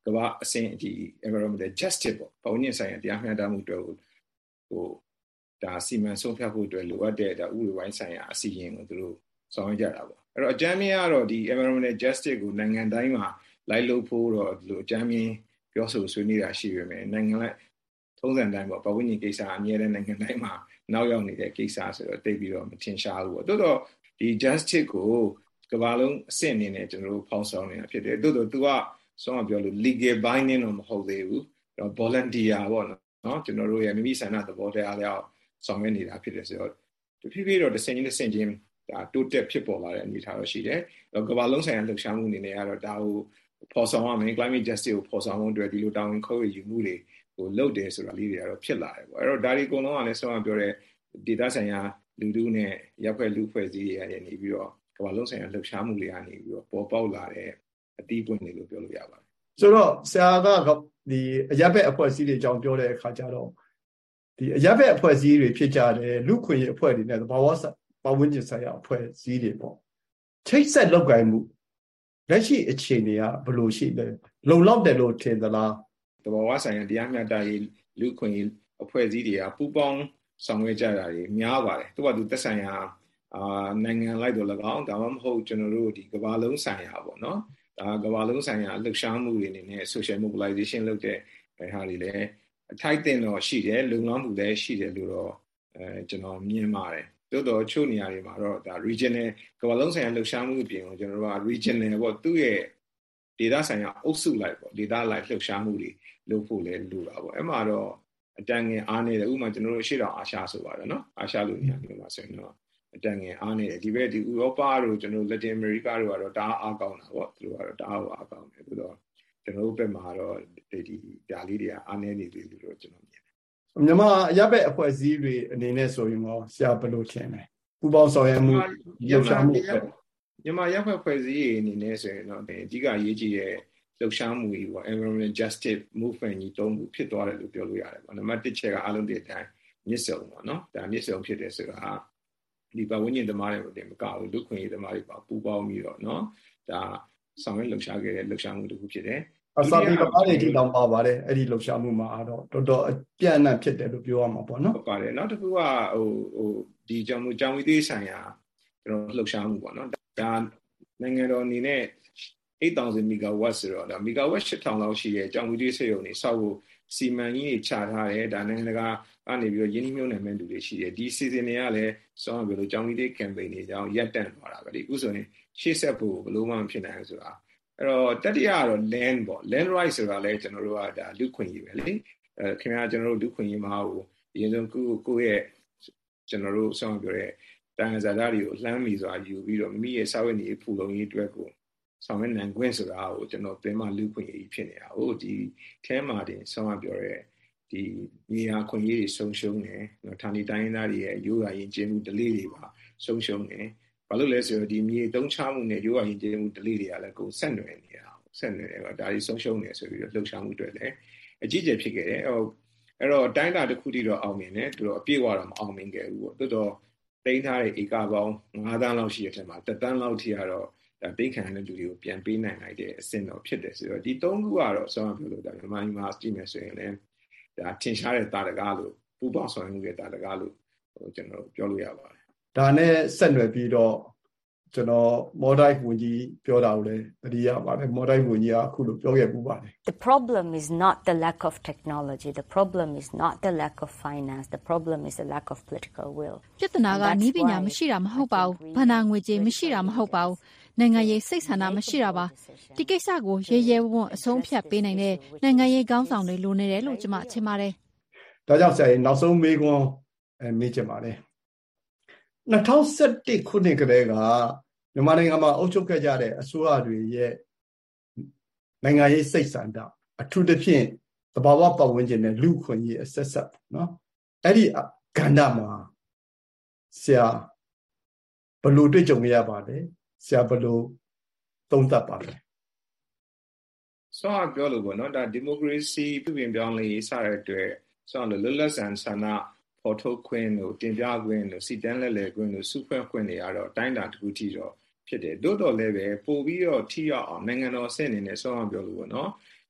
ကမ္ဘာအဆင့်ဒီ environmental justice ပေါ့ပတ်ဝန်းကျင်ဆိုင်ရာတရားမျှတမှုအတွက်ဟိုဒါစီမံဆုံးဖြတ်ဖို့အတွက်လိုအပ်တဲ့ဒါဥပဒေပိုင်းဆိုင်ရာအစီအရင်ကိုသူတို့ဆောင်ရွက်ကြတာပေါ့အဲ့တော့အကြမ်းမြင်ကတော့ဒီ environmental justice ကိုနိုင်ငံတိုင်းမှာလိုက်လုပ်ဖို့တော့ဒီလိုအကြမ်းမြင်ပြောဆိုဆွေးနွေးတာရှိပေမဲ့နိုင်ငံလိုက်ထုံးစံတိုင်းပေါ့ပတ်ဝန်းကျင်ကိစ္စအမြဲတမ်းနိုင်ငံတိုင်းမှာနောက်ရောက်နေတဲ့ကိစ္စဆိုတော့တိတ်ပြီးတော့မထင်ရှားဘူးပေါ့တိုးတော့ဒီ justice ကိုကမ္ဘာလုံးအဆင့်အနေနဲ့ကျွန်တော်တို့ဖော်ဆောင်နေတာဖြစ်တယ်တိုးတော့ तू ကဆောင်းပြောလို့ legal binding တော့မဟုတ်သေးဘူးတော့ volunteer ပေါ့နော်ကျွန်တော်တို့ရဲ့မိမိဆန္ဒသဘောတရားလျောက်ဆောင်ရွက်နေတာဖြစ်တယ်ဆိုတော့တဖြည်းဖြည်းတော့တစ်ဆင့်ချင်းဒါတိုးတက်ဖြစ်ပေါ်လာတဲ့အနေအထားတော့ရှိတယ်ကမ္ဘာလုံးဆိုင်ရာလှုပ်ရှားမှုအနေနဲ့ကတော့ဒါကိုဖော်ဆောင်ရမယ် climate justice ကိုဖော်ဆောင်ဖို့အတွက်ဒီလိုတာဝန်ခေါ်ယူမှုတွေကိုလုပ်တယ်ဆိုတာလေးတွေကတော့ဖြစ်လာတယ်ပေါ့အဲ့တော့ဒါဒီအကုန်လုံးကလည်းဆောင်းပြောတဲ့ data ဆိုင်ရာလူထုနဲ့ရပ်ဖွဲ့လူဖွဲ့စည်းတွေကနေပြီးတော့ကမ္ဘာလုံးဆိုင်ရာလှုပ်ရှားမှုတွေကနေပြီးတော့ပေါ်ပေါက်လာတဲ့အတီးပွင့်တွေလို့ပြောလို့ရပါတယ်ဆိုတော့ဆရာကဒီအရပ်ဘက်အဖွဲ့အစည်းတွေအကြောင်းပြောတဲ့အခါကျတော့ဒီအရပ်ဘက်အဖွဲ့အစည်းတွေဖြစ်ကြတယ်လူခွင့်ရေးအဖွဲ့တွေနဲ့သဘာဝပတ်ဝန်းကျင်ဆိုင်ရာအဖွဲ့အစည်းတွေပေါ့ချိတ်ဆက်လုပ်ကိုင်မှုလက်ရှိအခြေအနေကဘယ်လိုရှိလဲလုံလောက်တယ်လို့ထင်သလားသဘာဝဆိုင်ရာတရားမျှတရေးလူခွင့်ရေးအဖွဲ့အစည်းတွေကပူးပေါင်းဆောင်ရွက်ကြတာတွေများပါတယ်သူကသူသက်ဆိုင်ရာနိုင်ငံလိုက်တော့၎င်းဒါမှမဟုတ်ကျွန်တော်တို့ဒီကမ္ဘာလုံးဆိုင်ရာပေါ့နော်ဒါကမ္ဘာလုံးဆိုင်ရာလှုပ်ရှားမှုတွေအနေနဲ့ social mobilization လုပ်တဲ့ဟာတွေလည်းအထိုက်အသင့်တော့ရှိတယ်လုံလောက်မှုလည်းရှိတယ်လို့တော့ကျွန်တော်မြင်ပါတယ်တိုးတော့ချို့နေရာတွေမှာတော့ဒါ regional ကမ္ဘာလုံးဆိုင်ရာလှုပ်ရှားမှုအပြင်ကိုကျွန်တော်တို့က regional ပေါ့သူ့ရဲ့ data ဆိုင်ရာအုပ်စုလိုက်ပေါ့ data လိုက်လှုပ်ရှားမှုတွေလုပ်ဖို့လည်းလိုတာပေါ့အဲ့မှာတော့အတန်ငယ်အားနေတယ်ဥပမာကျွန်တော်တို့ရှေ့တောင်အာရှဆိုပါတယ်နော်အာရှလိုနေရာမျိုးမှာဆိုရင်တော့အတန်ငယ်အားနေတယ်ဒီဘက်ဒီဥရောပတို့ကျွန်တော်လက်တင်အမေရိကတို့ကတော့ဒါအားကောင်းတာပေါ့သူတို့ကတော့ဒါအားကောင်းတယ်ဆိုတော့ကျွန်တော်တို့ဘက်မှာတော့ဒီဓာလေးတွေကအားနေနေသေးတယ်လို့ကျွန်တော်မြင်တယ်မြန်မာအရပ်ဘက်အဖွဲ့အစည်းတွေအနေနဲ့ဆိုရင်တော့ဆရာဘယ်လိုထင်လဲပူပေါင်းဆောင်ရွက်မှုလှုပ်ရှားမှုမြန်မာရပ်ဘက်အဖွဲ့အစည်းတွေအနေနဲ့ဆိုရင်တော့အဓိကအရေးကြီးတဲ့လှုပ်ရှားမှုကြီးပေါ့ environmental justice movement ကြီးတုံးမှုဖြစ်သွားတယ်လို့ပြောလို့ရတယ်ပေါ့နံပါတ်1ချက်ကအားလုံးဒီအတိုင်းမြစ်စုံပေါ့နော်ဒါမြစ်စုံဖြစ်တယ်ဆိုတာဒီပတ်ဝန်းကျင်သမားတွေတင်မကဘူးလူခွင့်ရေးသမားတွေပါပူပေါင်းပြီးတော့နော်ဒါဆောင်ရွက်လှုပ်ရှားခဲ့တဲ့လှုပ်ရှားမှုတစ်ခုဖြစ်တယ်အစာပေသမားတွေဒီတောင်ပါပါတယ်အဲ့ဒီလှုပ်ရှားမှုမှာတော့တော်တော်အပြည့်အနှံ့ဖြစ်တယ်လို့ပြောရမှာပေါ့နော်ဟုတ်ပါတယ်နောက်တစ်ခုကဒီကြောင်ဝီသေးဆိုင်ရာကျွန်တော်လှုပ်ရှားမှုပေါ့နော်ဒါနိုင်ငံတော်အနေနဲ့8000 megawatt ဆိုတော့ဒါ megawatt 8000လောက်ရှိတဲ့ကြောင်ဝီသေးစေုံတွေစောက်ဖို့စီမံကြီးတွေချထားတယ်ဒါနိုင်ငံတကာကနေပြီးတော့ယင်းနှိမ့်နှံမဲ့လူတွေရှိတယ်ဒီ season တွေကလည်းစောင်းပြောလို့ကြောင်ဝီသေး campaign တွေကြောင်းရပ်တန့်သွားတာပဲဒီအခုဆိုရင်ရှေ့ဆက်ဖို့ဘယ်လိုမှမဖြစ်နိုင်ဘူးဆိုတာအဲ့တော့တတိယကတော့ land ပေါ့ land right ဆိုတာလည်းကျွန်တော်တို့ကဒါလူခွင့်ရေးပဲလေခင်ဗျားကျွန်တော်တို့လူခွင့်ရေးမှာဟိုအရင်ဆုံးကိုယ့်ရဲ့ကျွန်တော်တို့စောင်းပြောတဲ့တန်ဇာတာတွေကိုလှမ်းမိစွာယူပြီးတော့မိမိရဲ့စာဝတ်နေဖူလုံရေးအတွက်ကိုဆောင်ရွက်နိုင်ခွင့်ဆိုတာကိုကျွန်တော်ပြန်မှလူခွင့်ရေးဖြစ်နေတာဟိုဒီထဲမှာတင်ဆောင်းပြောတဲ့ဒီမြေယာခွင့်ရေးတွေဆုံးရှုံးတယ်နော်ဌာနေတိုင်းသားတွေရဲ့ရိုးရာယဉ်ကျေးမှု delay တွေပါဆုံးရှုံးတယ်ဘာလို့လဲဆိုတော့ဒီမြေသုံးချမှုနဲ့ရိုးရာယဉ်ကျေးမှု delay တွေကလည်းကိုဆက်နွယ်နေတာဆက်နွယ်တယ်ကဒါတွေဆုံးရှုံးနေဆိုပြီးတော့လှုပ်ရှားမှုတွေလည်းအကြီးကျယ်ဖြစ်ခဲ့တယ်အဲ့တော့တိုင်းတာတစ်ခုတည်းတော့အောင်မြင်တယ်သူတို့အပြည့်အဝတော့မအောင်မြင်ခဲ့ဘူးပေါ့တော်တော်တိန်းထားတဲ့ဧကပေါင်း9သန်းလောက်ရှိတဲ့အထက်မှာ10သန်းလောက်ထိကတော့ဒါတိတ်ခံတဲ့လူတွေကိုပြန်ပေးနိုင်လိုက်တဲ့အဆင့်တော့ဖြစ်တယ်ဆိုတော့ဒီ၃ခုကတော့ဆောင်းပြောလို့ဒါမြန်မာပြည်မှာကြည့်မယ်ဆိုရင်လည်းဒါထင်ရှားတဲ့တာတကားလို့ပူပေါင်းဆောင်မှုရဲ့တာတကားလို့ကျွန်တော်ပြောလို့ရပါတယ်ဒါနဲ့ဆက်နွယ်ပြီးတော့ကျွန်တော်မော်ဒိုက်ဝန်ကြီးပြောတာကိုလည်းသတိရပါတယ်မော်ဒိုက်ဝန်ကြီးကအခုလိုပြောခဲ့ပူပါတယ် The problem is not the lack of technology the problem is not the lack of finance the problem is the lack of political will ပြဿနာကနည်းပညာမရှိတာမဟုတ်ပါဘူးဘဏ္ဍာငွေကြေးမရှိတာမဟုတ်ပါဘူးနိုင်ငံရေးစိတ်ဆန္ဒမရှိတာပါဒီကိစ္စကိုရဲရဲဝံ့အဆုံးဖြတ်ပေးနိုင်တဲ့နိုင်ငံရေးခေါင်းဆောင်တွေလိုနေတယ်လို့ကျွန်မထင်ပါတယ်ဒါကြောင့်ဆရာနောက်ဆုံးမေးခွန်းမေးချင်ပါတယ်2011ခုနှစ်ကတည်းကမြန်မာနိုင်ငံမှာအုပ်ချုပ်ခဲ့ကြတဲ့အစိုးရတွေရဲ့နိုင်ငံရေးစိတ်ဆန္ဒအထူးသဖြင့်သဘာဝပတ်ဝန်းကျင်နဲ့လူ့ခွင့်ရေးအဆက်ဆက်နော်အဲ့ဒီကဏ္ဍမှာဆရာဘယ်လိုတွေ့ကြုံရပါလဲဆရာဘယ်လိုသုံးသပ်ပါလဲဆောင်းပြောလို့ပေါ့နော်ဒါဒီမိုကရေစီပြင်ပြောင်းလဲရေးစတဲ့အတွက်ဆောင်းလွတ်လပ်ဆန်ဆန္ဒဖော်ထုတ်ခွင့်တို့တင်ပြခွင့်တို့စီတန်းလက်ခွင့်တို့စုဖွဲ့ခွင့်တွေကတော့တိုင်းတာတစ်ခုထိတော့ဖြစ်တယ်တိုးတော်လည်းပဲပို့ပြီးတော့ထိရောက်အောင်နိုင်ငံတော်အဆင့်အနေနဲ့ဆောင်းပြောလို့ပေါ့နော်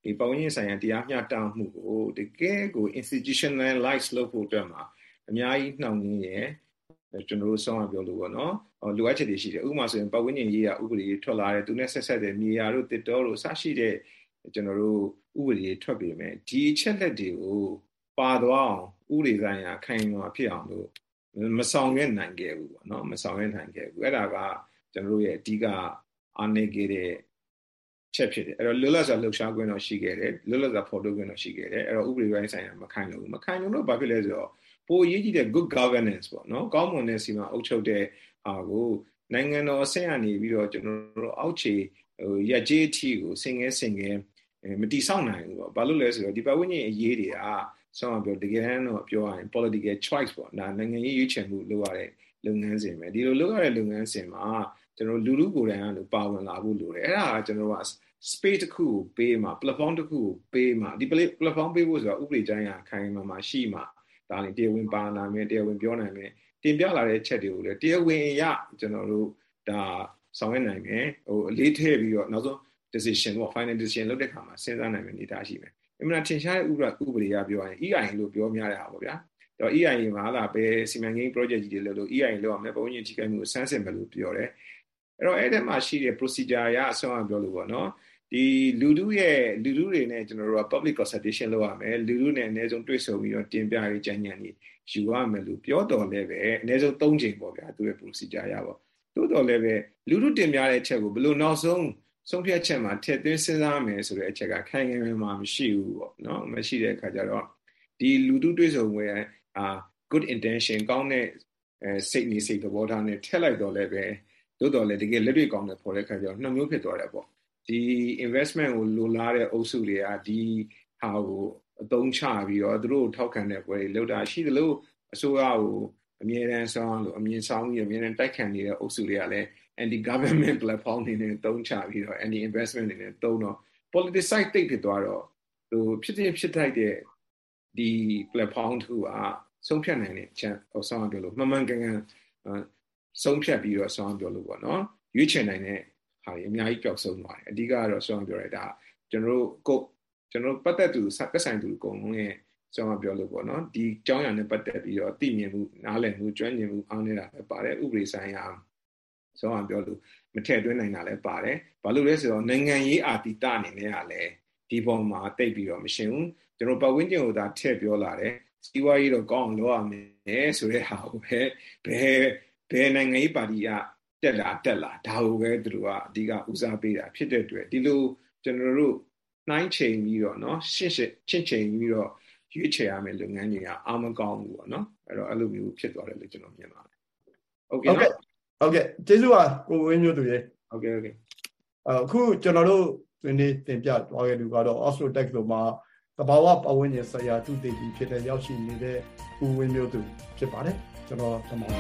ဒီပတ်ဝန်းကျင်ဆိုင်ရာတရားမျှတမှုကိုတကယ်ကို institutionalize လုပ်ဖို့အတွက်မှာအများကြီးနှောင့်နှေးရယ်ကျွန်တော်တို့ဆောင်းအောင်ပြောလို့ပေါ့နော်လိုအပ်ချက်တွေရှိတယ်ဥပမာဆိုရင်ပတ်ဝန်းကျင်ရေးရာဥပဒေထွက်လာတယ်သူနဲ့ဆက်ဆက်တဲ့မြေယာတို့တစ်တောတို့စရှိတဲ့ကျွန်တော်တို့ဥပဒေထွက်ပြီးမယ်ဒီအချက်လက်တွေကိုပါသွားအောင်ဥပဒေဆိုင်ရာခိုင်မာဖြစ်အောင်လို့မဆောင်ရွက်နိုင်ခဲ့ဘူးပေါ့နော်မဆောင်ရွက်နိုင်ခဲ့ဘူးအဲ့ဒါကကျွန်တော်တို့ရဲ့အဓိကအားနည်းခဲ့တဲ့ချက်ဖြစ်တယ်အဲ့တော့လွတ်လပ်စွာလှုပ်ရှားခွင့်တော့ရှိခဲ့တယ်လွတ်လပ်စွာဖော်ထုတ်ခွင့်တော့ရှိခဲ့တယ်အဲ့တော့ဥပဒေပိုင်းဆိုင်ရာမခိုင်လို့တော့ဘာဖြစ်လဲဆိုတော့ပိုအရေးကြီးတဲ့ good governance ပေါ့နော်ကောင်းမွန်တဲ့စီမံအုပ်ချုပ်တဲ့ဟာကိုနိုင်ငံတော်အဆင့်ကနေပြီးတော့ကျွန်တော်တို့အောက်ခြေရက်ကျေးအထိကိုစင်ငယ်မတိဆောက်နိုင်ဘူးပေါ့ဘာလို့လဲဆိုတော့ဒီပတ်ဝန်းကျင်အရေးတွေကဆောင်းပြောတကယ်တမ်းတော့ပြောရရင် political choice ပေါ့ဒါနိုင်ငံရေးရွေးချယ်မှုလုပ်ရတဲ့လုပ်ငန်းစဉ်ပဲဒီလိုလုပ်ရတဲ့လုပ်ငန်းစဉ်မှာကျွန်တော်လူကိုယ်တိုင်ကပါဝင်လာဖို့လိုတယ်အဲ့ဒါကကျွန်တော်က space တစ်ခုကိုပေးမှာ platform တစ်ခုကိုပေးမှာဒီ platform ပေးဖို့ဆိုတာဥပဒေတိုင်းဟာခိုင်မာရှိမှာဒါလည်းတရားဝင်ပါလာမယ်တရားဝင်ပြောနိုင်မယ်တင်ပြလာတဲ့ချက်တွေကိုလည်းတရားဝင်ရကျွန်တော်တို့ဒါဆောင်ရွက်နိုင်မယ်အလေးထည့်ပြီးတော့နောက်ဆုံး decision ပေါ့ final decision လုပ်တဲ့ခါမှာစဉ်းစားနိုင်မယ်နေတာရှိမယ်အမှန်ထင်ရှားတဲ့ဥပဒေကပြောရင် EIA လို့ပြောများတဲ့ဟာပေါ့ဗျာတော့ EIA မှာလာပဲစီမံကိန်း project ကြီးတွေလို့ EIA လောက်အောင်ပတ်ဝန်းကျင်ထိခိုက်မှုကိုစမ်းစစ်မယ်လို့ပြောတယ်အဲ့တော့အဲ့ဒီမှာရှိတဲ့ procedure ရအဆုံးအောင်ပြောလို့ပေါ့နော်ဒီလူထုတွေနဲ့ကျွန်တော်တို့က public consultation လုပ်ရမယ်လူထုနဲ့အနည်းဆုံးတွေ့ဆုံပြီးတော့တင်ပြရေးကြံ့ညံ့နေယူရမယ်လို့ပြောတော်လဲပဲအနည်းဆုံး3ချိန်ပေါ့ဗျာသူရဲ့ procedure ရပေါ့တိုးတော်လဲပဲလူထုတင်ပြတဲ့အချက်ကိုဘယ်လိုနောက်ဆုံးဖြတ်ချက်မှာထည့်သွင်းစဉ်းစားမယ်ဆိုတဲ့အချက်ကခိုင်ခိုင်မာမာမရှိဘူးပေါ့နော်မရှိတဲ့အခါကျတော့ဒီလူထုတွေ့ဆုံပွဲgood intention ကောင်းတဲ့စိတ်သဘောထားနဲ့ထည့်လိုက်တော့လဲပဲတိုးတော်လဲတကယ်လက်တွေ့ကောင်းတဲ့ပေါ်တဲ့အခါကျတော့နှစ်မျိုးဖြစ်သွားတယ်ပေါ့ဒီ investment ကိုလိုလားတဲ့အုပ်စုတွေကဒီဟာကိုအသုံးချပြီးတော့သူတို့ထောက်ခံတဲ့ပွဲတွေလုပ်တာရှိသလိုအစိုးရကိုအမြဲတမ်းဆောင်လို့အမြင်ဆောင်ပြီးအမြဲတမ်းတိုက်ခံနေတဲ့အုပ်စုတွေကလည်း anti government platform တွေနဲ့တုံးချပြီးတော့ anti investment တွေနဲ့တုံးတော့ politicize တိတ်ဖြစ်သွားတော့သူဖြစ်ထိုက်တဲ့ဒီ platform 2ကဆုံးဖြတ်နိုင်တဲ့အချက်ဆောင်းပြောလို့မှန်မှန်ကန်ကန်ဆုံးဖြတ်ပြီးတော့ဆောင်းပြောလို့ပေါ့နော်ရွေးချယ်နိုင်တဲ့ဟာတွေအများကြီးပျောက်ဆုံးသွားတယ်အဓိကကတော့ဆောင်းပြောရတာကျွန်တော်တို့ပတ်သက်သူသက်ဆိုင်သူအကုန်လုံးရဲ့ဆောင်းပြောလို့ပေါ့နော်ဒီအကြောင်းအရာနဲ့ပတ်သက်ပြီးတော့သိမြင်မှုနားလည်မှုကျွမ်းကျင်မှုအားနည်းတာပဲပါတယ်ဥပဒေဆိုင်ရာဆောင်းပြောလို့မထည့်သွင်းနိုင်တာလည်းပါတယ်ဘာလို့လဲဆိုတော့နိုင်ငံရေးအာတိတအနေနဲ့ကလည်းဒီပုံမှာတိတ်ပြီးတော့မရှင်းဘူးကျွန်တော်ပတ်ဝန်းကျင်ကိုသာထည့်ပြောလာတယ်စီးပွားရေးတော့ကောင်းအောင်လုပ်ရမယ်ဆိုတဲ့ဟာကိုပဲဘယ်နိုင်ငံရေးပါတီကတက်လာဒါကိုပဲသူတို့ကအဓိကဦးစားပေးတာဖြစ်တဲ့အတွက်ဒီလိုကျွန်တော်တို့နှိုင်းချိန်ပြီးတော့เนาะချင့်ချိန်ပြီးတော့ရွေးချယ်ရမယ်လုပ်ငန်းတွေကအာမကောင်းဘူးပေါ့เนาะအဲ့တော့အဲ့လိုမျိုးဖြစ်သွားတယ်လို့ကျွန်တော်မြင်ပါတယ်ဟုတ်ကဲ့ကျေးဇူးပါကိုဝင်းမျိုးသူရေဟုတ်ကဲ့အခုကျွန်တော်တို့ဒီနေ့တင်ပြသွားခဲ့သူကတော့ Oslo Tech လို့မှာသဘာဝပတ်ဝန်းကျင်ဆိုင်ရာသုတေသီဖြစ်တဲ့ရောက်ရှိနေတဲ့ဦးဝင်းမျိုးသူဖြစ်ပါတယ်ကျွန်တော်သမောင်း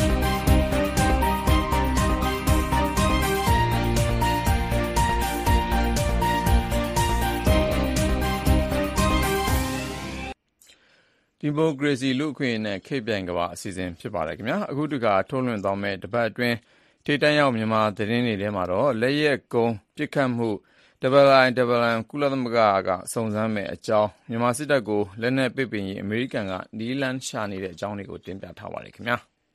ဒီမိုကရေစီလူ့အခွင့်အရေးနဲ့ခေတ်ပြိုင်ကမ္ဘာအစီအစဉ်ဖြစ်ပါတယ်ခင်ဗျာအခုတခါထုတ်လွှင့်သွားမယ့်တပတ်အတွင်းထိပ်တန်းရောက်မြန်မာသတင်းတွေထဲမှာတော့လက်ရက်ကုန်းပြစ်ခတ်မှုIIMM ကုလသမဂ္ဂကစုံစမ်းမဲ့အကြောင်းမြန်မာစစ်တပ်ကိုလက်နက်ပိတ်ပင်ရေးအမေရိကန်ကနီးလန်းရှာနေတဲ့အကြောင်းတွေကိုတင်ပြထားပါတယ်ခင်ဗျာ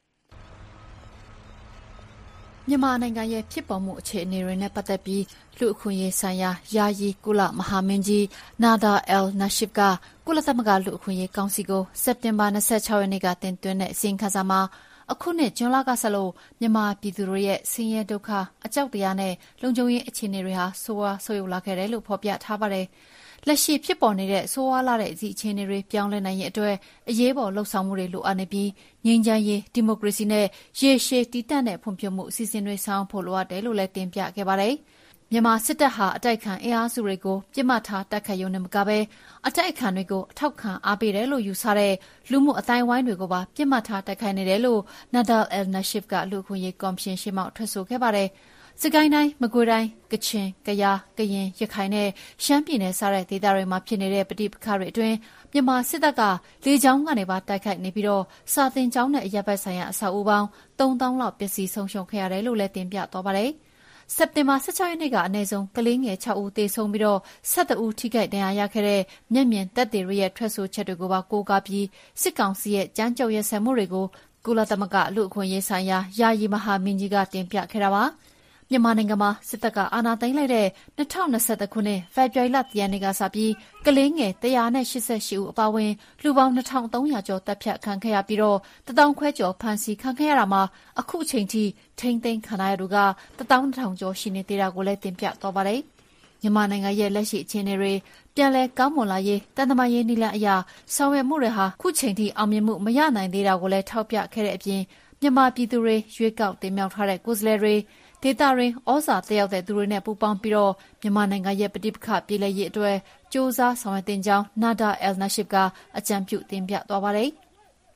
မြန်မာနိုင်ငံရဲ့ဖြစ်ပေါ်မှုအခြေအနေတွေနဲ့ပတ်သက်ပြီးလူအခွင့်အရေးဆိုင်ရာယာယီကုလမဟာမင်းကြီးနာဒါအယ်နာရှစ်ကကုလသမဂ္ဂလူအခွင့်အရေးကောင်စီကိုစက်တင်ဘာ26ရက်နေ့ကတင်သွင်းတဲ့အစီရင်ခံစာမှာအခုနှစ်ဇွန်လကစလို့မြန်မာပြည်သူတွေရဲ့ဆင်းရဲဒုက္ခအကြောက်တရားနဲ့လုံခြုံရေးအခြေအနေတွေဟာဆိုးဝါးဆုတ်ယုတ်လာခဲ့တယ်လို့ဖော်ပြထားပါတယ်။လက်ရှိဖြစ်ပေါ်နေတဲ့ဆိုးဝါးလာတဲ့ဒီအခြေအနေတွေပြောင်းလဲနိုင်ရေးအတွက်အရေးပေါ်လှုံ့ဆော်မှုတွေလိုအပ်နေပြီးငြိမ်းချမ်းရေးဒီမိုကရေစီနဲ့ရေရှည်တည်တံ့တဲ့ဖွံ့ဖြိုးမှုအစီအစဉ်တွေဆောင်ဖို့လိုအပ်တယ်လို့လည်းတင်ပြခဲ့ပါတယ်။မြန်မာစစ်တပ်ဟာအတိုက်ခံအင်အားစုတွေကိုပြစ်မှတ်ထားတိုက်ခိုက်ရုံနဲ့မကဘဲအတိုက်အခံတွေကိုအထောက်ခံအားပေးတယ်လို့ယူဆတဲ့လူမှုအတိုင်းဝိုင်းတွေကိုပါပြစ်မှတ်ထားတိုက်ခိုက်နေတယ်လို့ Nadal El-Nashif ကလူ့အခွင့်အရေးကော်မရှင်ရှေ့မှောက်ထွက်ဆိုခဲ့ပါတယ်။စကိုင်းတိုင်းမကွေးတိုင်းကချင်ကယားကရင်ရခိုင်နဲ့ရှမ်းပြည်နယ်စတဲ့ဒေသတွေမှာဖြစ်နေတဲ့ပဋိပက္ခတွေအတွင်းမြန်မာစစ်တပ်ကလေကြောင်းကနေပါတိုက်ခိုက်နေပြီးတော့စာသင်ကျောင်းနဲ့အရပ်ဘက်ဆိုင်ရာအဆောက်အဦပေါင်း 3000 လောက်ပျက်စီးဆုံးရှုံးခဲ့ရတယ်လို့လည်းတင်ပြသွားပါတယ်။စက်တင်ဘာ16ရက်နေ့ကအနည်းဆုံးကလေးငယ်6ဦးသေဆုံးပြီးတော့12ဦးထိခိုက်ဒဏ်ရာရခဲ့တဲ့မျက်မြင်သက်သေတွေရဲ့ထွက်ဆိုချက်တွေကိုပါကိုးကားပြီးစစ်ကောင်စီရဲ့ကြမ်းကြုတ်ရက်စက်မှုတွေကိုကုလသမဂ္ဂလူ့အခွင့်အရေးဆိုင်ရာယာယီမဟာမင်းကြီးကတင်ပြခဲ့တာပါမြန်မာနိုင်ငံမှာစစ်တပ်ကအာဏာသိမ်းလိုက်တဲ့2021ခုနှစ်ဖေဖော်ဝါရီလ10ရက်နေ့ကစပြီးကလေးငယ်188ဦးအပါအဝင်လူပေါင်း2300ကျော်တပ်ဖြတ်ခံခဲ့ရပြီးတော့1000ခွဲကျော်ဖမ်းဆီးခံခဲ့ရတာမှာအခုအချိန်ထိထိန်းသိမ်းခံရသူက12000ကျော်ရှိနေသေးတာကိုလည်းတင်ပြသွားပါတယ်။မြန်မာနိုင်ငံရဲ့လက်ရှိအခြေအနေတွေပြန်လည်ကောင်းမွန်လာရေးတန်တမာရေးနည်းလမ်းအရာဆောင်ရွက်မှုတွေဟာခုချိန်ထိအောင်မြင်မှုမရနိုင်သေးတာကိုလည်းထောက်ပြခဲ့တဲ့အပြင်မြန်မာပြည်သူတွေရွေးကောက်တင်မြှောက်ထားတဲ့ကိုယ်စားလှယ်တွေဒေသတွင်းဩဇာတက်ရောက်တဲ့သူတွေနဲ့ပူးပေါင်းပြီးတော့မြန်မာနိုင်ငံရဲ့ပဋိပက္ခပြည်လည်ရေးအတွက်စ조사ဆောင်ရွက်တင်ကြောင်းနာဒါအယ်နရှစ်ကအကြံပြုတင်ပြသွားပါတယ်။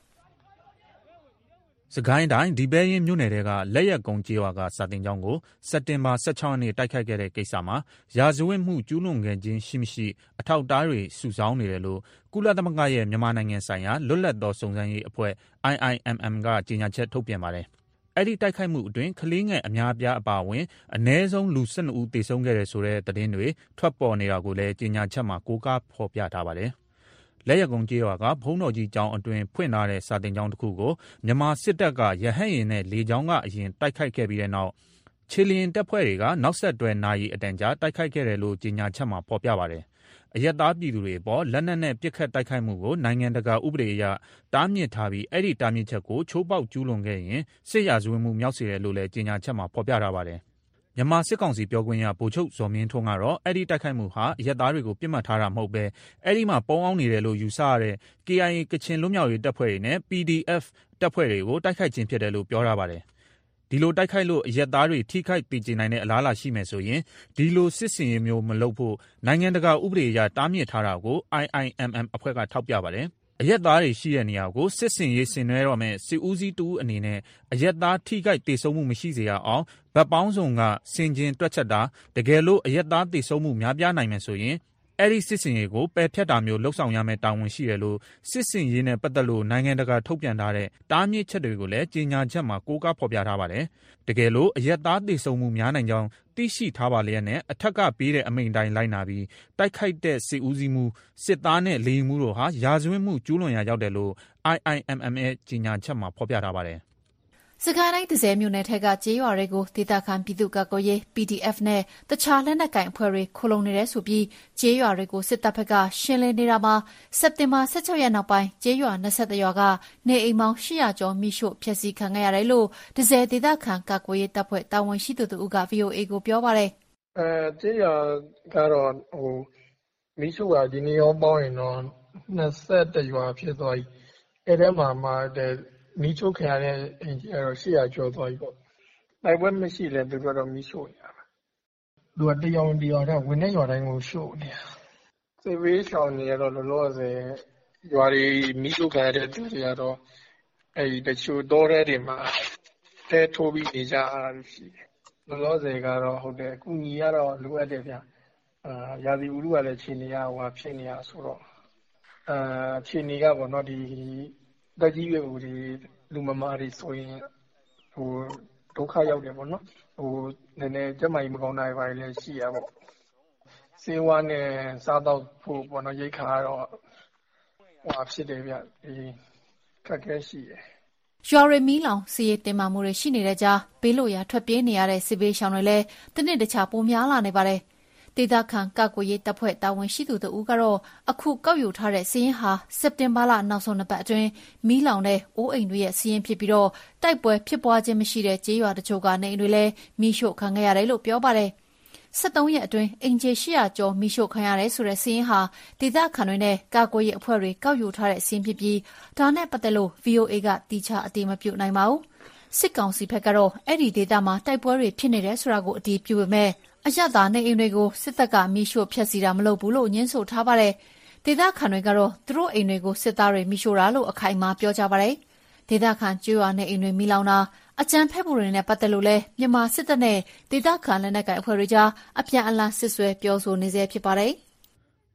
စကိုင်းတိုင်းဒီပဲရင်မြို့နယ်တဲကလက်ရက်ကုန်းကျေးရွာကစာတင်ကျောင်းကိုစက်တင်ဘာ16ရက်နေ့တိုက်ခိုက်ခဲ့တဲ့ကိစ္စမှာရာဇဝတ်မှုကျူးလွန်ခဲ့ခြင်းရှိမရှိအထောက်အထားတွေစုဆောင်းနေတယ်လို့ကုလသမဂ္ဂရဲ့မြန်မာနိုင်ငံဆိုင်ရာလွတ်လပ်သောစုံစမ်းရေးအဖွဲ့ IIMM ကကြေညာချက်ထုတ်ပြန်ပါတယ်။အဲ့ဒီတိုက်ခိုက်မှုအတွင်းကလေးငယ်အများအပြားအပါအဝင်အ ਨੇ ဆုံးလူ12ဦးသေဆုံးခဲ့တယ်ဆိုတဲ့သတင်းတွေထွက်ပေါ်နေတာကိုလည်းကြေညာချက်မှာကိုးကားဖော်ပြထားပါတယ်။လက်ရကုံကျေးရွာကဘုံတော်ကြီးကျောင်းအတွင်ဖွင့်ထားတဲ့စာတင်ကျောင်းတစ်ခုကိုမြန်မာစစ်တပ်ကရဟတ်ရင်နဲ့လေကြောင်းကအရင်တိုက်ခိုက်ခဲ့ပြီးတဲ့နောက်ခြေလျင်တပ်ဖွဲ့တွေကနောက်ဆက်တွဲနာရီအတန်ကြာတိုက်ခိုက်ခဲ့တယ်လို့ကြေညာချက်မှာဖော်ပြပါတယ်။အရက်သားပြည်သူတွေပေါ်လက်နက်နဲ့ပစ်ခတ်တိုက်ခိုက်မှုကိုနိုင်ငံတကာဥပဒေအရတားမြစ်ထားပြီးအဲ့ဒီတားမြစ်ချက်ကိုချိုးပေါက်ကျူးလွန်ခဲ့ရင်စစ်ရာဇဝတ်မှုမြောက်စေတယ်လို့လည်းကြေညာချက်မှာဖော်ပြထားပါတယ်။မြန်မာစစ်ကောင်စီပြောခွင့်ရဗိုလ်ချုပ်ဇော်မင်းထွန်းကတော့အဲ့ဒီတိုက်ခိုက်မှုဟာအရက်သားတွေကိုပြစ်မှတ်ထားတာမဟုတ်ပဲအဲ့ဒီမှာပုံအောင်နေတယ်လို့ယူဆရတဲ့ KIA ကချင်လွတ်မြောက်ရေးတပ်ဖွဲ့တွေနဲ့ PDF တပ်ဖွဲ့တွေကိုတိုက်ခိုက်ခြင်းဖြစ်တယ်လို့ပြောထားပါတယ်။ဒီလိုတိုက်ခိုက်လို့အရက်သားတွေထိခိုက်ဒေကျေနိုင်တဲ့အလားအလာရှိမယ်ဆိုရင်ဒီလိုစစ်စင်ရေးမျိုးမလုပ်ဖို့နိုင်ငံတကာဥပဒေအရတားမြစ်ထားတာကို IIMM အဖွဲ့ကထောက်ပြပါတယ်။အရက်သားတွေရှိတဲ့နေရာကိုစစ်စင်ရေးဆင်နွှဲတော့မဲ့စစ်ဦးစီးတူအနေနဲ့အရက်သားထိခိုက်ဒေဆုံးမှုမရှိစေရအောင်ဗတ်ပေါင်းစုံကစင်ကျင်တွက်ချက်တာတကယ်လို့အရက်သားဒေဆုံးမှုများပြားနိုင်မယ်ဆိုရင်အဲ့ဒီစစ်စင်ရေးကိုပယ်ဖျက်တာမျိုးလှုပ်ဆောင်ရမယ့်တာဝန်ရှိတယ်လို့စစ်စင်ရေးနဲ့ပတ်သက်လို့နိုင်ငံတကာထုတ်ပြန်ထားတဲ့တားမြစ်ချက်တွေကိုလည်းကြေညာချက်မှာကိုးကားဖော်ပြထားပါတယ်။တကယ်လို့အရက်သားဒေဆုံးမှုများနိုင်ကြောင်းသိရှိထားပါလျက်နဲ့အထက်ကပေးတဲ့အမိန့်တိုင်းလိုက်နာပြီးတိုက်ခိုက်တဲ့စစ်ဦးစီးမှုစစ်သားနဲ့လေယာဉ်မှုတို့ဟာရာဇဝတ်မှုကျူးလွန်ရာရောက်တယ်လို့ IIMM ရဲ့ကြေညာချက်မှာဖော်ပြထားပါတယ်။စကိုင်းတိုင်းဒဇယ်မြို့နယ်ထက်ကကျေးရွာတွေကိုဒေသခံပြည်သူ့ကာကွယ်ရေး PDF နဲ့တခြားလက်နက်ကိုင်အဖွဲ့တွေခိုလုံနေတယ်ဆိုပြီးကျေးရွာတွေကိုစစ်တပ်ဘက်ကရှင်းလင်းနေတာမှာစက်တင်ဘာ16ရက်နောက်ပိုင်းကျေးရွာ23ရွာကနေအိမ်ပေါင်း800ကျော်မိရှို့ဖျက်ဆီးခံခဲ့ရတယ်လို့ဒဇယ်ဒေသခံကာကွယ်ရေးတပ်ဖွဲ့တာဝန်ရှိသူတို့က VOA ကိုပြောပါတယ်။ကျေးရွာကတော့မိရှို့ကဒီနေ့ရောပေါင်းရင်တော့21ရွာဖြစ်သွားပြီ။အဲ့ထဲမှာမီးရှို့ခံရတဲ့အိမ်ကြီးကတော့800ကျော်သွားပြီပေါ့။တိုက်ပွဲမရှိလဲသူတို့ကတော့မီးရှို့နေရတာ။သူကတရောင်တရောင်ဝင်တဲ့ရွာတိုင်းကိုရှို့နေတာ။စစ်ဘေးရှောင်တွေကတော့လောလောဆယ်ရွာတွေမီးရှို့ခံရတဲ့သူတွေကတော့တချို့တောထဲတွေမှာတဲထိုးပြီးနေကြတာရှိတယ်။လောလောဆယ်ကတော့ဟုတ်တယ်အကူအညီကတော့လိုအပ်တယ်ဗျ။ရာသီဥတုကလည်းအခြေအနေကဖြစ်နေရဆိုတော့အခြေအနေကပေါ့နော်ဒီတက်ကြီးရွယ်ဦးတွေလူမမာတွေဆိုရင်ဒုက္ခရောက်တယ်ပေါ့နော်နည်းနည်းကျန်းမာရေးမကောင်းတာတွေလည်းရှိရပေါ့ဆေးဝါးနဲ့စားတော့ဖို့ပေါ့နော်ရိတ်ခါတော့ဖြစ်တယ်ဗျဒီခက်ခဲရှိတယ်ရွာရမီလောင်စီးရဲတင်မာမှုတွေရှိနေတဲ့ကြားဘေးလို့ရထွက်ပြေးနေရတဲ့စစ်ဘေးရှောင်တွေလည်းတနေ့တခြားပိုများလာနေပါတယ်ဒေသခံကာကွယ်ရေးတပ်ဖွဲ့တာဝန်ရှိသူတို့ကတော့အခုကောက်ယူထားတဲ့စီးရင်ဟာစက်တင်ဘာလနောက်ဆုံးနှစ်ပတ်အတွင်းမီးလောင်တဲ့အိုးအိမ်တွေရဲ့စီးရင်ဖြစ်ပြီးတော့တိုက်ပွဲဖြစ်ပွားခြင်းမရှိတဲ့ကျေးရွာတချို့ကနေအိမ်တွေလည်းမီးရှို့ခံခဲ့ရတယ်လို့ပြောပါတယ်73ရက်အတွင်းအင်ဂျီ800ကျော်မီးရှို့ခံရတယ်ဆိုတဲ့စီးရင်ဟာဒေသခံတွေနဲ့ကာကွယ်ရေးအဖွဲ့တွေကောက်ယူထားတဲ့စီးရင်ဖြစ်ပြီးဒါနဲ့ပတ်သက်လို့ VOA ကတိကျအတည်မပြုနိုင်ပါဘူးစစ်ကောင်စီဘက်ကတော့အဲ့ဒီဒေသမှာတိုက်ပွဲတွေဖြစ်နေတယ်ဆိုတာကိုအတည်ပြုပေမဲ့အရသာနေအိမ်တွေကိုစစ်တပ်ကမီးရှို့ဖျက်ဆီးတာမလုပ်ဘူးလို့ညှင်းဆိုထားပါတယ်။ဒေသခံတွေကတော့သူတို့အိမ်တွေကိုစစ်သားတွေမီးရှို့တာလို့အခိုင်အမာပြောကြပါတယ်။ဒေသခံကျွော်နေအိမ်တွေမီးလောင်တာအကြမ်းဖက်မှုတွေနဲ့ပတ်သက်လို့လဲမြန်မာစစ်တပ်နဲ့ဒေသခံလက်နက်ကိုင်အဖွဲ့တွေကြားအပြန်အလှန်စစ်ဆွဲပြောဆိုနေစေဖြစ်ပါတယ်။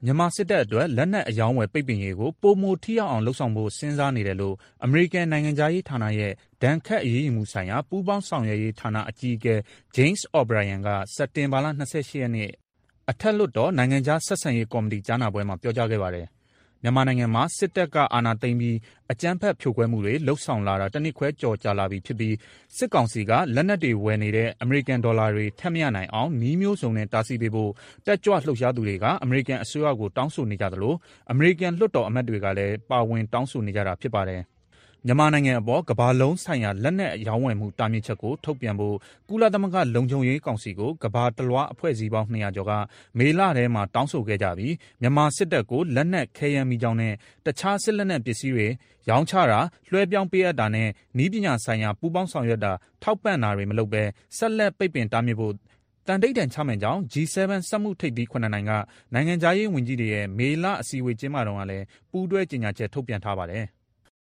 မြန်မာစစ်တပ်အတွက်လက်နက်အယောင်းဝယ်ပိတ်ပင်ရေးကိုပိုမိုထိရောက်အောင်လှုံ့ဆော်ဖို့စဉ်းစားနေတယ်လို့အမေရိကန်နိုင်ငံခြားရေးဌာနရဲ့ဒဏ်ခတ်အရေးယူမှုဆိုင်ရာပူးပေါင်းဆောင်ရွက်ရေးဌာနအကြီးအကဲ James O'Brien ကစက်တင်ဘာလ28ရက်နေ့အထက်လွှတ်တော်နိုင်ငံခြားဆက်ဆံရေးကော်မတီကြားနာပွဲမှာပြောကြားခဲ့ပါတယ်။မြန်မာနိုင်ငံမှာစစ်တပ်ကအာဏာသိမ်းပြီးအကြမ်းဖက်ဖြိုခွဲမှုတွေလှုပ်ဆောင်လာတာတစ်နှစ်ခွဲကျော်ကြာလာပြီဖြစ်ပြီးစစ်ကောင်စီကလက်နက်တွေဝယ်နေတဲ့အမေရိကန်ဒေါ်လာတွေထပ်မရနိုင်အောင်နှီးမျိုးစုံနဲ့တားဆီးပေးဖို့တက်ကြွလှုပ်ရှားသူတွေကအမေရိကန်အစိုးရကိုတောင်းဆိုနေကြသလိုအမေရိကန်လွှတ်တော်အမတ်တွေကလည်းပါဝင်တောင်းဆိုနေကြတာဖြစ်ပါတယ်။မြန်မာနိုင်ငံအပေါ်ကမ္ဘာလုံးဆိုင်ရာလက်နက်ရောင်းဝယ်မှုတားမြစ်ချက်ကိုထုတ်ပြန်ဖို့ကုလသမဂ္ဂလုံခြုံရေးကောင်စီကိုကမ္ဘာတလွှားအဖွဲ့အစည်းပေါင်း200ကျော်ကမေလထဲမှာတောင်းဆိုခဲ့ကြပြီးမြန်မာစစ်တပ်ကိုလက်နက်ခဲယမ်းမီးကျောင်းနဲ့တခြားစစ်လက်နက်ပစ္စည်းတွေရောင်းချတာလွှဲပြောင်းပေးအပ်တာနဲ့နည်းပညာဆိုင်ရာပူးပေါင်းဆောင်ရွက်တာထောက်ပံ့တာတွေမလုပ်ဘဲဆက်လက်ပိတ်ပင်တားမြစ်ဖို့တန်တိတ်တန်ချမှန်ကြောင်း G7 စက်မှုထိပ်သီး9နိုင်ငံနိုင်ငံခြားရေးဝန်ကြီးတွေရဲ့မေလအစည်းအဝေးကျင်းပတုန်းကလည်းပူးတွဲကြေညာချက်ထုတ်ပြန်ထားပါတယ်။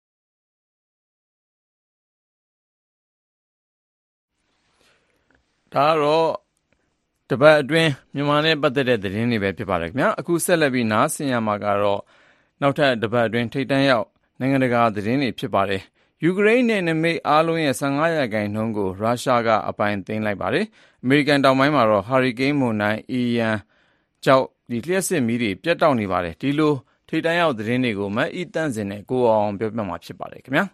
ဒါကတော့တပတ်အတွင်းမြန်မာနဲ့ပတ်သက်တဲ့သတင်းတွေပဲဖြစ်ပါတယ်ခင်ဗျာအခုဆက်လက်ပြီးနားဆင်ရမှာကတော့နောက်ထပ်တပတ်အတွင်းထိပ်တန်းရောက်နိုင်ငံတကာသတင်းတွေဖြစ်ပါတယ်ယူကရိန်းနယ်နိမိတ်အားလုံးရဲ့15%ကိုရုရှားကအပိုင်သိမ်းလိုက်ပါတယ်အမေရိကန်တောင်ပိုင်းမှာတော့ဟာရီကိန်းမုန်တိုင်းအီယန်ကြောင့်လျှပ်စစ်မီးတွေပြတ်တောက်နေပါတယ်ဒီလိုထိပ်တန်းရောက်သတင်းတွေကိုမအီတန့်စင်နဲ့ကိုအောင်ပြောပြမှာဖြစ်ပါတယ်ခင်ဗျာ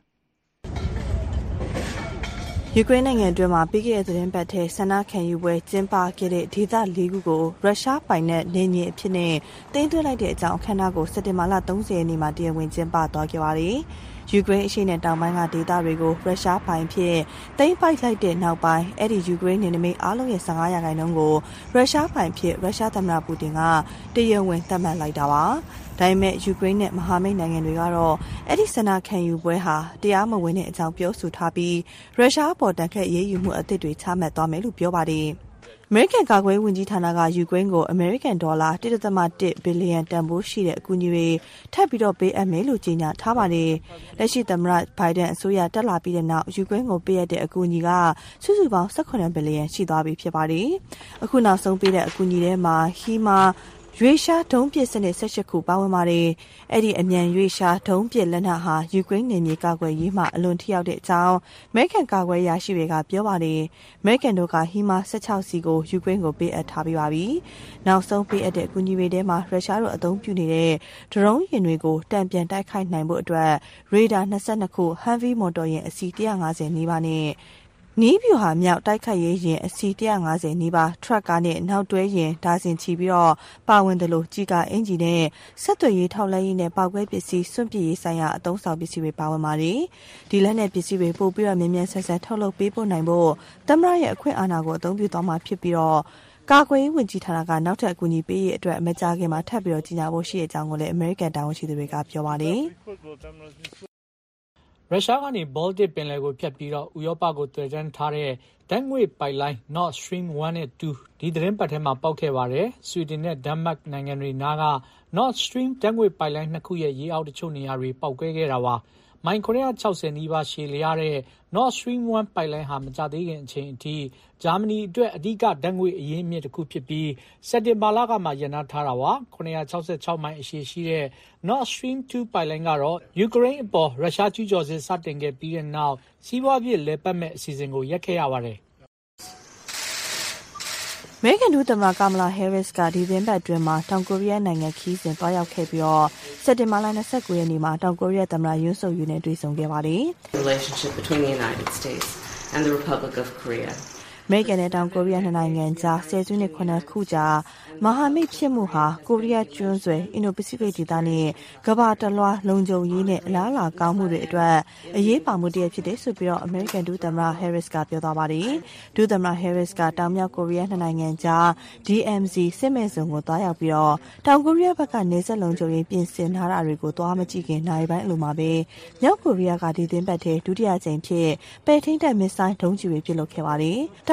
ယူကရိန်းနိုင်ငံအတွင်းမှာပြီးခဲ့တဲ့သတင်းပတ်ထဲဆန္ဒခံယူပွဲကျင်းပခဲ့တဲ့ဒေသ၄ခုကိုရုရှားပိုင်တဲ့နေမြေအဖြစ်နဲ့သိမ်းသွင်းလိုက်တဲ့အကြောင်းအခမ်းအနားကိုစက်တင်ဘာလ30ရက်နေ့မှာတရားဝင်ကျင်းပသွားခဲ့ပါတယ်။ယူကရိန်းအရှေ့နဲ့တောင်ပိုင်းကဒေသတွေကိုရုရှားပိုင်ဖြစ်သိမ်းပိုက်လိုက်တဲ့နောက်ပိုင်းအဲ့ဒီယူကရိန်းနယ်နိမိတ်အားလုံးရဲ့15%ကိုရုရှားပိုင်ဖြစ်ရုရှားသမ္မတပူတင်ကတရားဝင်သတ်မှတ်လိုက်တာပါ။ဒါပေမဲ့ယူကရိန်းနဲ့မဟာမိတ်နိုင်ငံတွေကတော့အဲ့ဒီဆန္ဒခံယူပွဲဟာတရားမဝင်တဲ့အကြောင်းပြောဆိုထားပြီးရုရှားပေါ်တန်ခတ်အရေးယူမှုအသစ်တွေချမှတ်သွားမယ်လို့ပြောပါတယ်။အမေရိကန်ကာကွယ်ရေးဝန်ကြီးဌာနကယူကရိန်းကိုအမေရိကန်ဒေါ်လာ 1.1 ဘီလီယံတန်ဖိုးရှိတဲ့အကူအညီတွေထပ်ပြီးတော့ပေးအပ်မယ်လို့ကြေညာထားပါတယ်။လက်ရှိသမ္မတဘိုင်ဒန်အစိုးရတက်လာပြီးတဲ့နောက်ယူကရိန်းကိုပေးအပ်တဲ့အကူအညီကစုစုပေါင်း18ဘီလီယံရှိသွားပြီဖြစ်ပါတယ်။အခုနောက်ဆုံးပေးတဲ့အကူအညီထဲမှာဟီမာရွေရှားဒုံးပစ်စနစ်18ခုပါဝင်ပါတယ်။အဲ့ဒီအမြန်ရွေရှားဒုံးပစ်လက်နက်ဟာယူကရိန်းနယ်မြေကာကွယ်ရေးမှာအလွန်ထိရောက်တဲ့အကြောင်းအမေရိကန်ကာကွယ်ရေးရရှိတွေကပြောပါတယ်။အမေရိကန်တို့ကဟီမာ16စီကိုယူကရိန်းကိုပေးအပ်ထားပြီးပါပြီ။နောက်ဆုံးပေးအပ်တဲ့အကူအညီတွေထဲမှာရုရှားတို့အသုံးပြုနေတဲ့ဒရုန်းယာဉ်တွေကိုတံပြန်တိုက်ခိုက်နိုင်ဖို့အတွက်ရေဒါ22ခုဟန်ဗီမော်တော်ယာဉ်အစီ150နီးပါးနဲ့နီးပြူဟာမြောက်တိုက်ခိုက်ရေးရင်အစီ150နီးပါးထရက်ကားနဲ့နောက်တွဲရင်ဒါဇင်ချီပြီးတော့ပါဝင်တယ်လို့ကြီးကအင်ဂျီနဲ့ဆက်သွယ်ရေးထောက်လှမ်းရေးနဲ့ပောက်ကွဲပစ္စည်းစွန့်ပစ်ရေးဆိုင်ရာအသုံးဆောင်ပစ္စည်းတွေပါဝင်ပါတယ်ဒီလက်နဲ့ပစ္စည်းတွေပို့ပြီးတော့မြန်မြန်ဆန်ဆန်ထုတ်လုပ်ပေးဖို့နိုင်ဖို့သမ္မတရဲ့အခွင့်အာဏာကိုအသုံးပြုသွားမှာဖြစ်ပြီးတော့ကာကွယ်ရေးဝန်ကြီးဌာနကနောက်ထပ်အကူအညီပေးရေးအတွက်မကြာခင်မှာထပ်ပြီးတော့ကြီးညာဖို့ရှိတဲ့အကြောင်းကိုလည်းအမေရိကန်တာဝန်ရှိသူတွေကပြောပါတယ်ရုရှားကနေဘောလတစ်ပင်လယ်ကိုဖြတ်ပြီးတော့ဥရောပကိုသွယ်တန်းထားတဲ့ဓာတ်ငွေ့ပိုက်လိုင်း Nord Stream 1 နဲ့ 2ဒီသတင်းပတ်ထဲမှာပေါက်ခဲ့ပါတယ်။ဆွီဒင်နဲ့ဒန်မတ်နိုင်ငံတွေနားက Nord Stream ဓာတ်ငွေ့ပိုက်လိုင်းနှစ်ခုရဲ့ရေအောက်တချို့နေရာတွေပေါက်ကွဲခဲ့တာပါ။မိုင်960နီးပါးရှည်လျားတဲ့ Nord Stream 1 ပိုက်လိုင်းဟာမကြသေးခင်အချိန်အထိဂျာမနီအတွက်အဓိကဓာတ်ငွေ့အရင်းအမြစ်တစ်ခုဖြစ်ပြီးစက်တင်ဘာလကမှရန်နာထားတာပါ966မိုင်အရှည်ရှိတဲ့ Nord Stream 2 ပိုက်လိုင်းကတော့ယူကရိန်းအပေါ်ရုရှားကျူးကျော်စစ်စတင်ခဲ့ပြီးတဲ့နောက်စီးပွားဖြစ်လဲပတ်မဲ့အစီအစဉ်ကိုရပ်ခဲ့ရပါတယ်အမေရိကန်ဒုသမ္မတကာမလာဟဲရစ်ကဒီသင်းပတ်အတွင်းမှာတောင်ကိုရီးယားနိုင်ငံခီးစဉ်တွားရောက်ခဲ့ပြီးတော့စက်တင်ဘာလ29ရက်နေ့မှာတောင်ကိုရီးယားသမ္မတယွန်းဆုတ်ယူနဲ့တွေ့ဆုံခဲ့ပါတယ်။ Relationship between the United States and the Republic of Korea အမေရိကန်နဲ့တောင်ကိုရီးယားနှစ်နိုင်ငံကြားဆယ်စုနှစ်9ခုကြာမဟာမိတ်ဖြစ်မှုဟာကိုရီးယားကျွန်းဆွယ်အင်ဒိုပစိဖိတ်ဒေသနဲ့ကမ္ဘာတလွှားလုံခြုံရေးနဲ့အလားအလာကောင်းမှုတွေအတွက်အရေးပါမှုတည်းဖြစ်တယ်ဆိုပြီးတော့အမေရိကန်ဒုသမ္မတဟဲရစ်ကပြောသွားပါတယ်။ဒုသမ္မတဟဲရစ်ကတောင်မြောက်ကိုရီးယားနှစ်နိုင်ငံကြား DMZ စစ်မဲ့ဇုံကိုတွားရောက်ပြီးတော့တောင်ကိုရီးယားဘက်ကနေဆက်လုံခြုံရေးပြင်ဆင်ထားတာတွေကိုတွားမကြည့်ခင်နိုင်ပိုင်းအလိုမှာပဲမြောက်ကိုရီးယားကဒီသင်းပတ်ထဲဒုတိယကြိမ်ဖြစ်ပဲ့ထိန်းတပ်မစ်ဆိုင်းဒုံးကျည်တွေပစ်လွှတ်ခဲ့ပါတယ်။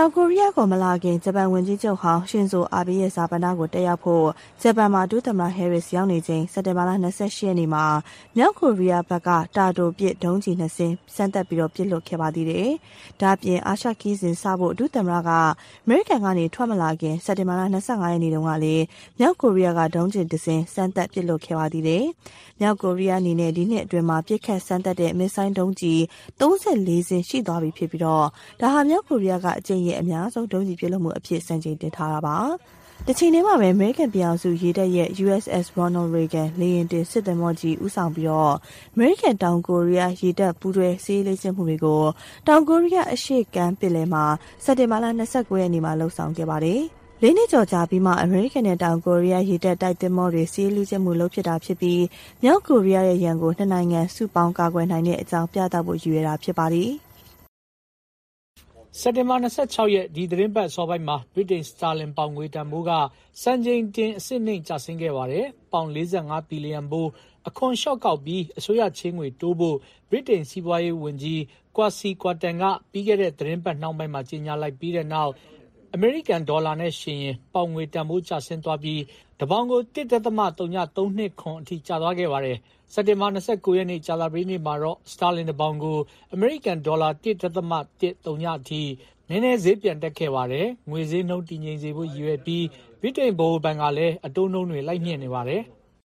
င်ကိုရီးယားကိုမလာခင်ဂျပန်ဝန်ကြီးချုပ်ဟောင်းရှင်ဇိုအာဘေးရဲ့ဇာပနာကိုတက်ရောက်ဖို့ဂျပန်မှာဒုသမ္မတဟဲရစ်ရောက်နေချိန်စက်တင်ဘာလ28ရက်နေ့မှာမြောက်ကိုရီးယားဘက်ကတာတိုပစ်ဒုံးကျည်2စင်းစမ်းသပ်ပြီးပစ်လွှတ်ခဲ့ပါသေးတယ်။ဒါ့အပြင်အာရှခီးစဉ်စဖို့ဒုသမ္မတကအမေရိကန်ကနေထွက်မလာခင်စက်တင်ဘာလ25ရက်နေ့တုန်းကလည်းမြောက်ကိုရီးယားကဒုံးကျည်2စင်းစမ်းသပ်ပစ်လွှတ်ခဲ့ပါသေးတယ်။မြောက်ကိုရီးယားအနေနဲ့ဒီနှစ်အတွင်းမှာပစ်ခတ်စမ်းသပ်တဲ့မစ်ဆိုင်းဒုံးကျည်34စင်းရှိသွားပြီဖြစ်ပြီးဒါဟာမြောက်ကိုရီးယားကအကြိမ်ရဲ့အများဆုံးဒုံးကျည်ပစ်လွှတ်မှုအဖြစ်စံချိန်တင်ထားတာပါ။တချိန်တည်းမှာပဲအမေရိကန်ပြည်အောင်စုရေတပ်ရဲ့ USS Ronald Reagan လေယာဉ်တင်စစ်သင်္ဘောကြီးဦးဆောင်ပြီးအမေရိကန်တောင်ကိုရီးယားရေတပ်ပူးတွဲစစ်ရေးလေ့ကျင့်မှုတွေကိုတောင်ကိုရီးယားအရှေ့ကမ်းပင်လယ်မှာစက်တင်ဘာလ29ရက်နေ့မှာလှုပ်ဆောင်ခဲ့ပါတယ်။၄နှစ်ကျော်ကြာပြီးမှအမေရိကန်နဲ့တောင်ကိုရီးယားရေတပ်တိုက်သင်္ဘောတွေစစ်ရေးလေ့ကျင့်မှုလုပ်ဖြစ်တာဖြစ်ပြီးမြောက်ကိုရီးယားရဲ့ရန်ကိုနှစ်နိုင်ငံစုပေါင်းကာကွယ်နိုင်တဲ့အကြောင်းပြသဖို့ရည်ရွယ်တာဖြစ်ပါတယ်။စက်တင်ဘာ26ရက်ဒီသတင်းပတ်စောပိုင်းမှာဗြိတိန်စတာလင်ပေါင်ငွေတန်ဖိုးကစံချိန်တင်အဆင့်နှိမ့်ကျဆင်းခဲ့ပါတယ်။ပေါင်45ဘီလီယံဖိုးအခွန်လျှော့ကောက်ပြီးအစိုးရချင်းငွေတိုးဖို့ဗြိတိန်စီးပွားရေးဝန်ကြီးကွာစီကွာတန်ကပြီးခဲ့တဲ့သတင်းပတ်နှောင်းပိုင်းမှာကြေညာလိုက်ပြီးတဲ့နောက်အမေရိကန်ဒေါ်လာနဲ့ရှင်ရင်ပေါင်ငွေတန်ဖိုးကျဆင်းသွားပြီးတပေါင်ကို 1.32 ခွန်အထိကျသွားခဲ့ပါတယ်။စက်တင်ဘာ29ရက်နေ့ကြာသပတေးနေ့မှာတော့စတာလင်တပေါင်ကိုအမေရိကန်ဒေါ်လာ 1.13 အထိနည်းနည်းဈေးပြန်တက်ခဲ့ပါတယ်။ငွေဈေးနှုန်းတည်ငြိမ်စေဖို့ရည်ရွယ်ပြီးဗြိတိန်ဗဟိုဘဏ်ကလည်းအတိုးနှုန်းတွေလိုက်မြင့်နေပါတယ်။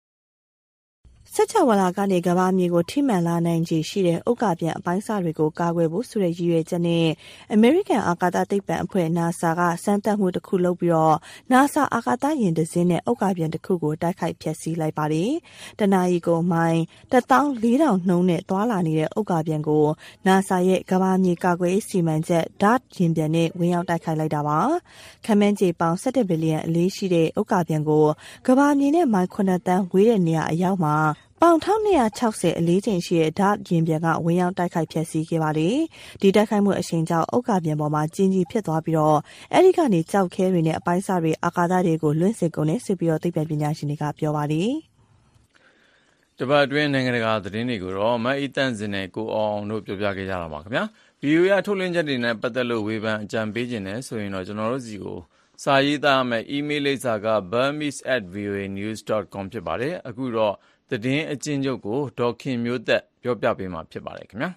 16 ဝါလာကနေကမ္ဘာမြေကိုထိမှန်လာနိုင်ခြေရှိတဲ့ဥက္ကာပျံအပိုင်းအစတွေကိုကာကွယ်ဖို့ဆိုတဲ့ရည်ရွယ်ချက်နဲ့အမေရိကန်အာကာသသိပ္ပံအဖွဲ့ NASA ကစမ်းသပ်မှုတစ်ခုလုပ်ပြီးNASA အာကာသယာဉ်တစ်စင်းနဲ့ဥက္ကာပျံတစ်ခုကိုတိုက်ခိုက်ဖျက်ဆီးလိုက်ပါတယ်။တနအီကိုမိုင် 14,000 နှုန်းနဲ့သွားလာနေတဲ့ဥက္ကာပျံကို NASA ရဲ့ကမ္ဘာမြေကာကွယ်ရေးစီမံချက် DART ယာဉ်ပျံနဲ့ဝင်ရောက်တိုက်ခိုက်လိုက်တာပါ။ခန့်မှန်းခြေပေါင်17ဘီလီယံအလေးရှိတဲ့ဥက္ကာပျံကိုကမ္ဘာမြေနဲ့မိုင်9သန်းဝေးတဲ့နေရာအရောက်မှာပေါင်1260အလေးချိန်ရှိတဲ့ဓာတ်ရင်ပြန်ကဝင်ရောက်တိုက်ခိုက်ဖျက်ဆီးခဲ့ပါတယ်။ဒီတိုက်ခိုက်မှုအရှိန်ကြောင့်ဥက္ကာပြန်ပေါ်မှာကျင်းကြီးဖြစ်သွားပြီးအဲဒီကနေကြောက်ခဲတွေနဲ့အပိုင်းစားတွေအာကာသတွေကိုလွင့်စင်ကုန်နဲ့ဆိုပြီးသိပ္ပံပညာရှင်တွေကပြောပါတယ်။တပတ်အတွင်းနိုင်ငံတကာသတင်းတွေကိုတော့မအိတန့်စင်နဲ့ကိုအောင်တို့ပြောပြခဲ့ကြတာပါခင်ဗျာ။ VOA ထုတ်လွှင့်ချက်တွေနဲ့ပတ်သက်လို့ဝေဖန်အကြံပေးခြင်းနဲ့ဆိုရင်တော့ကျွန်တော်တို့စီကိုစာရေးသားမယ်အီးမေးလ်လိပ်စာက burmese@voanews.com ဖြစ်ပါတယ်။အခုတော့သတင်းအကျဉ်းချုပ်ကိုဒေါ်ခင်မျိုးသက်ပြောပြပေးမှာဖြစ်ပါတယ်ခင်ဗျာ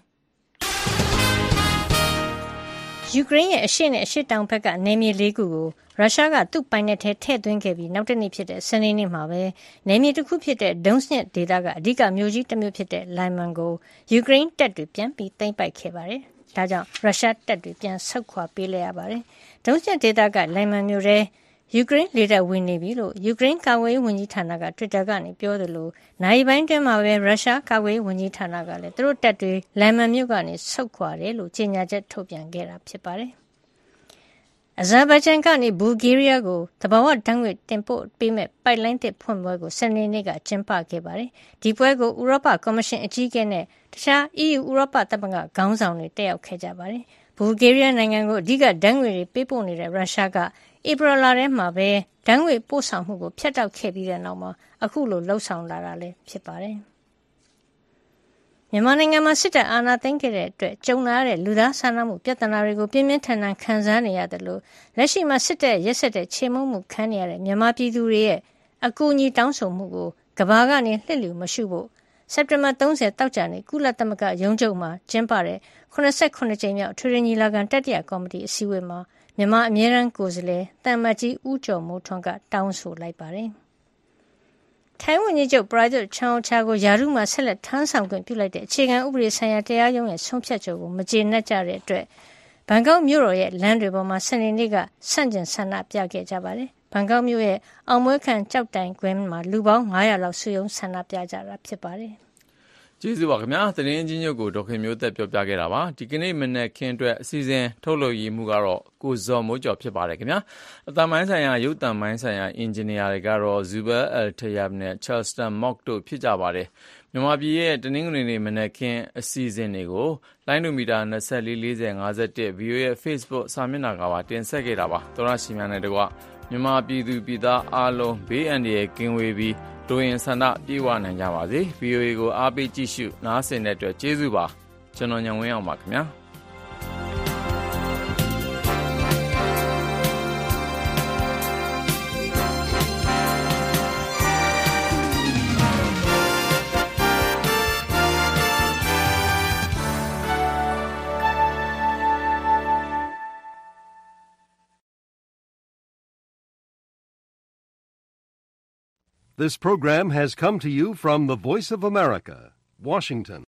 ယူကရိန်းရဲ့အရှေ့နဲ့အရှေ့တောင်ဘက်ကနယ်မြေ၄ခုကိုရုရှားကသူ့ပိုင်နက်ထဲထည့်သွင်းခဲ့ပြီးနောက်တစ်နေ့ဖြစ်တဲ့စနေနေ့မှာပဲနယ်မြေတစ်ခုဖြစ်တဲ့ဒုံစနစ်ဒေသကအဓိကမြို့ကြီးတစ်မြို့ဖြစ်တဲ့လိုင်မန်ကိုယူကရိန်းတပ်တွေပြန်ပြီးသိမ်းပိုက်ခဲ့ပါတယ်။ဒါကြောင့်ရုရှားတပ်တွေပြန်ဆုတ်ခွာပေးလိုက်ရပါတယ်။ဒုံစနစ်ဒေသကလိုင်မန်မြို့ထဲယူကရိန်းလေတပ်ဝင်နေပြီလို့ယူကရိန်းကာကွယ်ရေးဝန်ကြီးဌာနက Twitter ကနေပြောသလိုနိုင်ပိုင်းတွင်းမှာပဲရုရှားကာကွယ်ရေးဝန်ကြီးဌာနကလည်းသူတို့တပ်တွေလန်မန်မြို့ကနေဆုတ်ခွာတယ်လို့ကြေညာချက်ထုတ်ပြန်ခဲ့တာဖြစ်ပါတယ်။အဇာဘိုင်ဂျန်ကနေဘူဂေးရီးယားကိုသဘာဝဓာတ်ငွေ့တင်ပို့ပေးမဲ့ပိုက်လိုင်းသစ်ဖွင့်ပွဲကိုစနေနေ့ကကျင်းပခဲ့ပါတယ်။ဒီပွဲကိုဥရောပကော်မရှင်အကြီးအကဲနဲ့တခြား EU ဥရောပသမဂ္ဂခေါင်းဆောင်တွေတက်ရောက်ခဲ့ကြပါတယ်။ဘူဂေးရီးယားနိုင်ငံကိုအဓိကဓာတ်ငွေ့တွေပေးပို့နေတဲ့ရုရှားကဧပြီလထဲမှာပဲဓာတ်ငွေ့ပို့ဆောင်မှုကိုဖျက်တောက်ခဲ့ပြီးတဲ့နောက်မှာအခုလိုလှုပ်ဆောင်လာတာလည်းဖြစ်ပါတယ်။မြန်မာနိုင်ငံမှာစစ်တပ်အာဏာသိမ်းခဲ့တဲ့အတွက်ကြုံလာရတဲ့လူသားစာနာမှုပြဿနာတွေကိုပြင်းပြင်းထန်ထန်ခံစားနေရတယ်လို့လက်ရှိမှာစစ်တပ်ရက်စက်တဲ့ချေမှုန်းမှုခံနေရတဲ့မြန်မာပြည်သူတွေရဲ့အကူအညီတောင်းဆိုမှုကိုကမ္ဘာကနေလှစ်လျူမရှုဖို့စက်တင်ဘာ30တောက်ကြနေ့ကုလသမဂ္ဂရုံးချုပ်မှာကျင်းပတဲ့89ကြိမ်မြောက်ထွေထွေညီလာခံတတိယကော်မတီအစည်းအဝေးမှာမြန်မာအမြဲတမ်းကိုယ်စားလှယ်တမ်မတ်ကြီးဦးကျော်မိုးထွန်းကတောင်းဆိုလိုက်ပါတယ်။ထိုင်းဝန်ကြီးချုပ်ပရာဂျွတ်ချန်အိုချာကိုယာရုမှဆက်လက်ထမ်းဆောင်ခွင့်ပြုလိုက်တဲ့အခြေခံဥပဒေဆိုင်ရာတရားရုံးရဲ့ဆုံးဖြတ်ချက်ကိုမကျေနပ်ကြတဲ့အတွက်ဘန်ကောက်မြို့တော်ရဲ့လမ်းတွေပေါ်မှာစနေနေ့ကဆန့်ကျင်ဆန္ဒပြခဲ့ကြပါတယ်။ဘန်ကောက်မြို့ရဲ့အောင်မွေးခံကြောက်တိုင်ကွင်းမှာလူပေါင်း900လောက်စုရုံးဆန္ဒပြကြတာဖြစ်ပါတယ်။ကျေးဇူးပါခင်ဗျာသတင်းချင်းချုပ်ကိုဒေါက်ခင်မျိုးသက်ပြောပြခဲ့တာပါဒီကနေ့မနေ့ခင်းအတွက်အစီအစဉ်ထုတ်လုပ်ရည်မှုကတော့ကိုဇော်မိုးကျော်ဖြစ်ပါတယ်ခင်ဗျာအတမိုင်းဆိုင်ရာရုပ်တံမိုင်းဆိုင်ရာအင်ဂျင်နီယာတွေကတော့ Zubair Al-Tayyab နဲ့ Charleston Mock တို့ဖြစ်ကြပါတယ်မြန်မာပြည်ရဲ့တနင်္ဂနွေနေ့မနေ့ခင်းအစီအစဉ်တွေကိုလိုင်းနိုမီတာ24 40 51 VOA ရဲ့ Facebook စာမျက်နှာကပါတင်ဆက်ခဲ့တာပါသောရရှိများနဲ့တကွမြန်မာပြည်သူပြည်သားအားလုံးဘေးအန္တရာယ်ကင်းဝေးပြီးတို့ရင်ဆန္ဒပြေဝနိုင်ကြပါစေ VOA ကိုအားပေးကြည့်ရှုနားဆင်တဲ့အတွက်ကျေးဇူးပါကျွန်တော်ညံဝင်းအောင်ပါခင်ဗျာ This program has come to you from the Voice of America, Washington.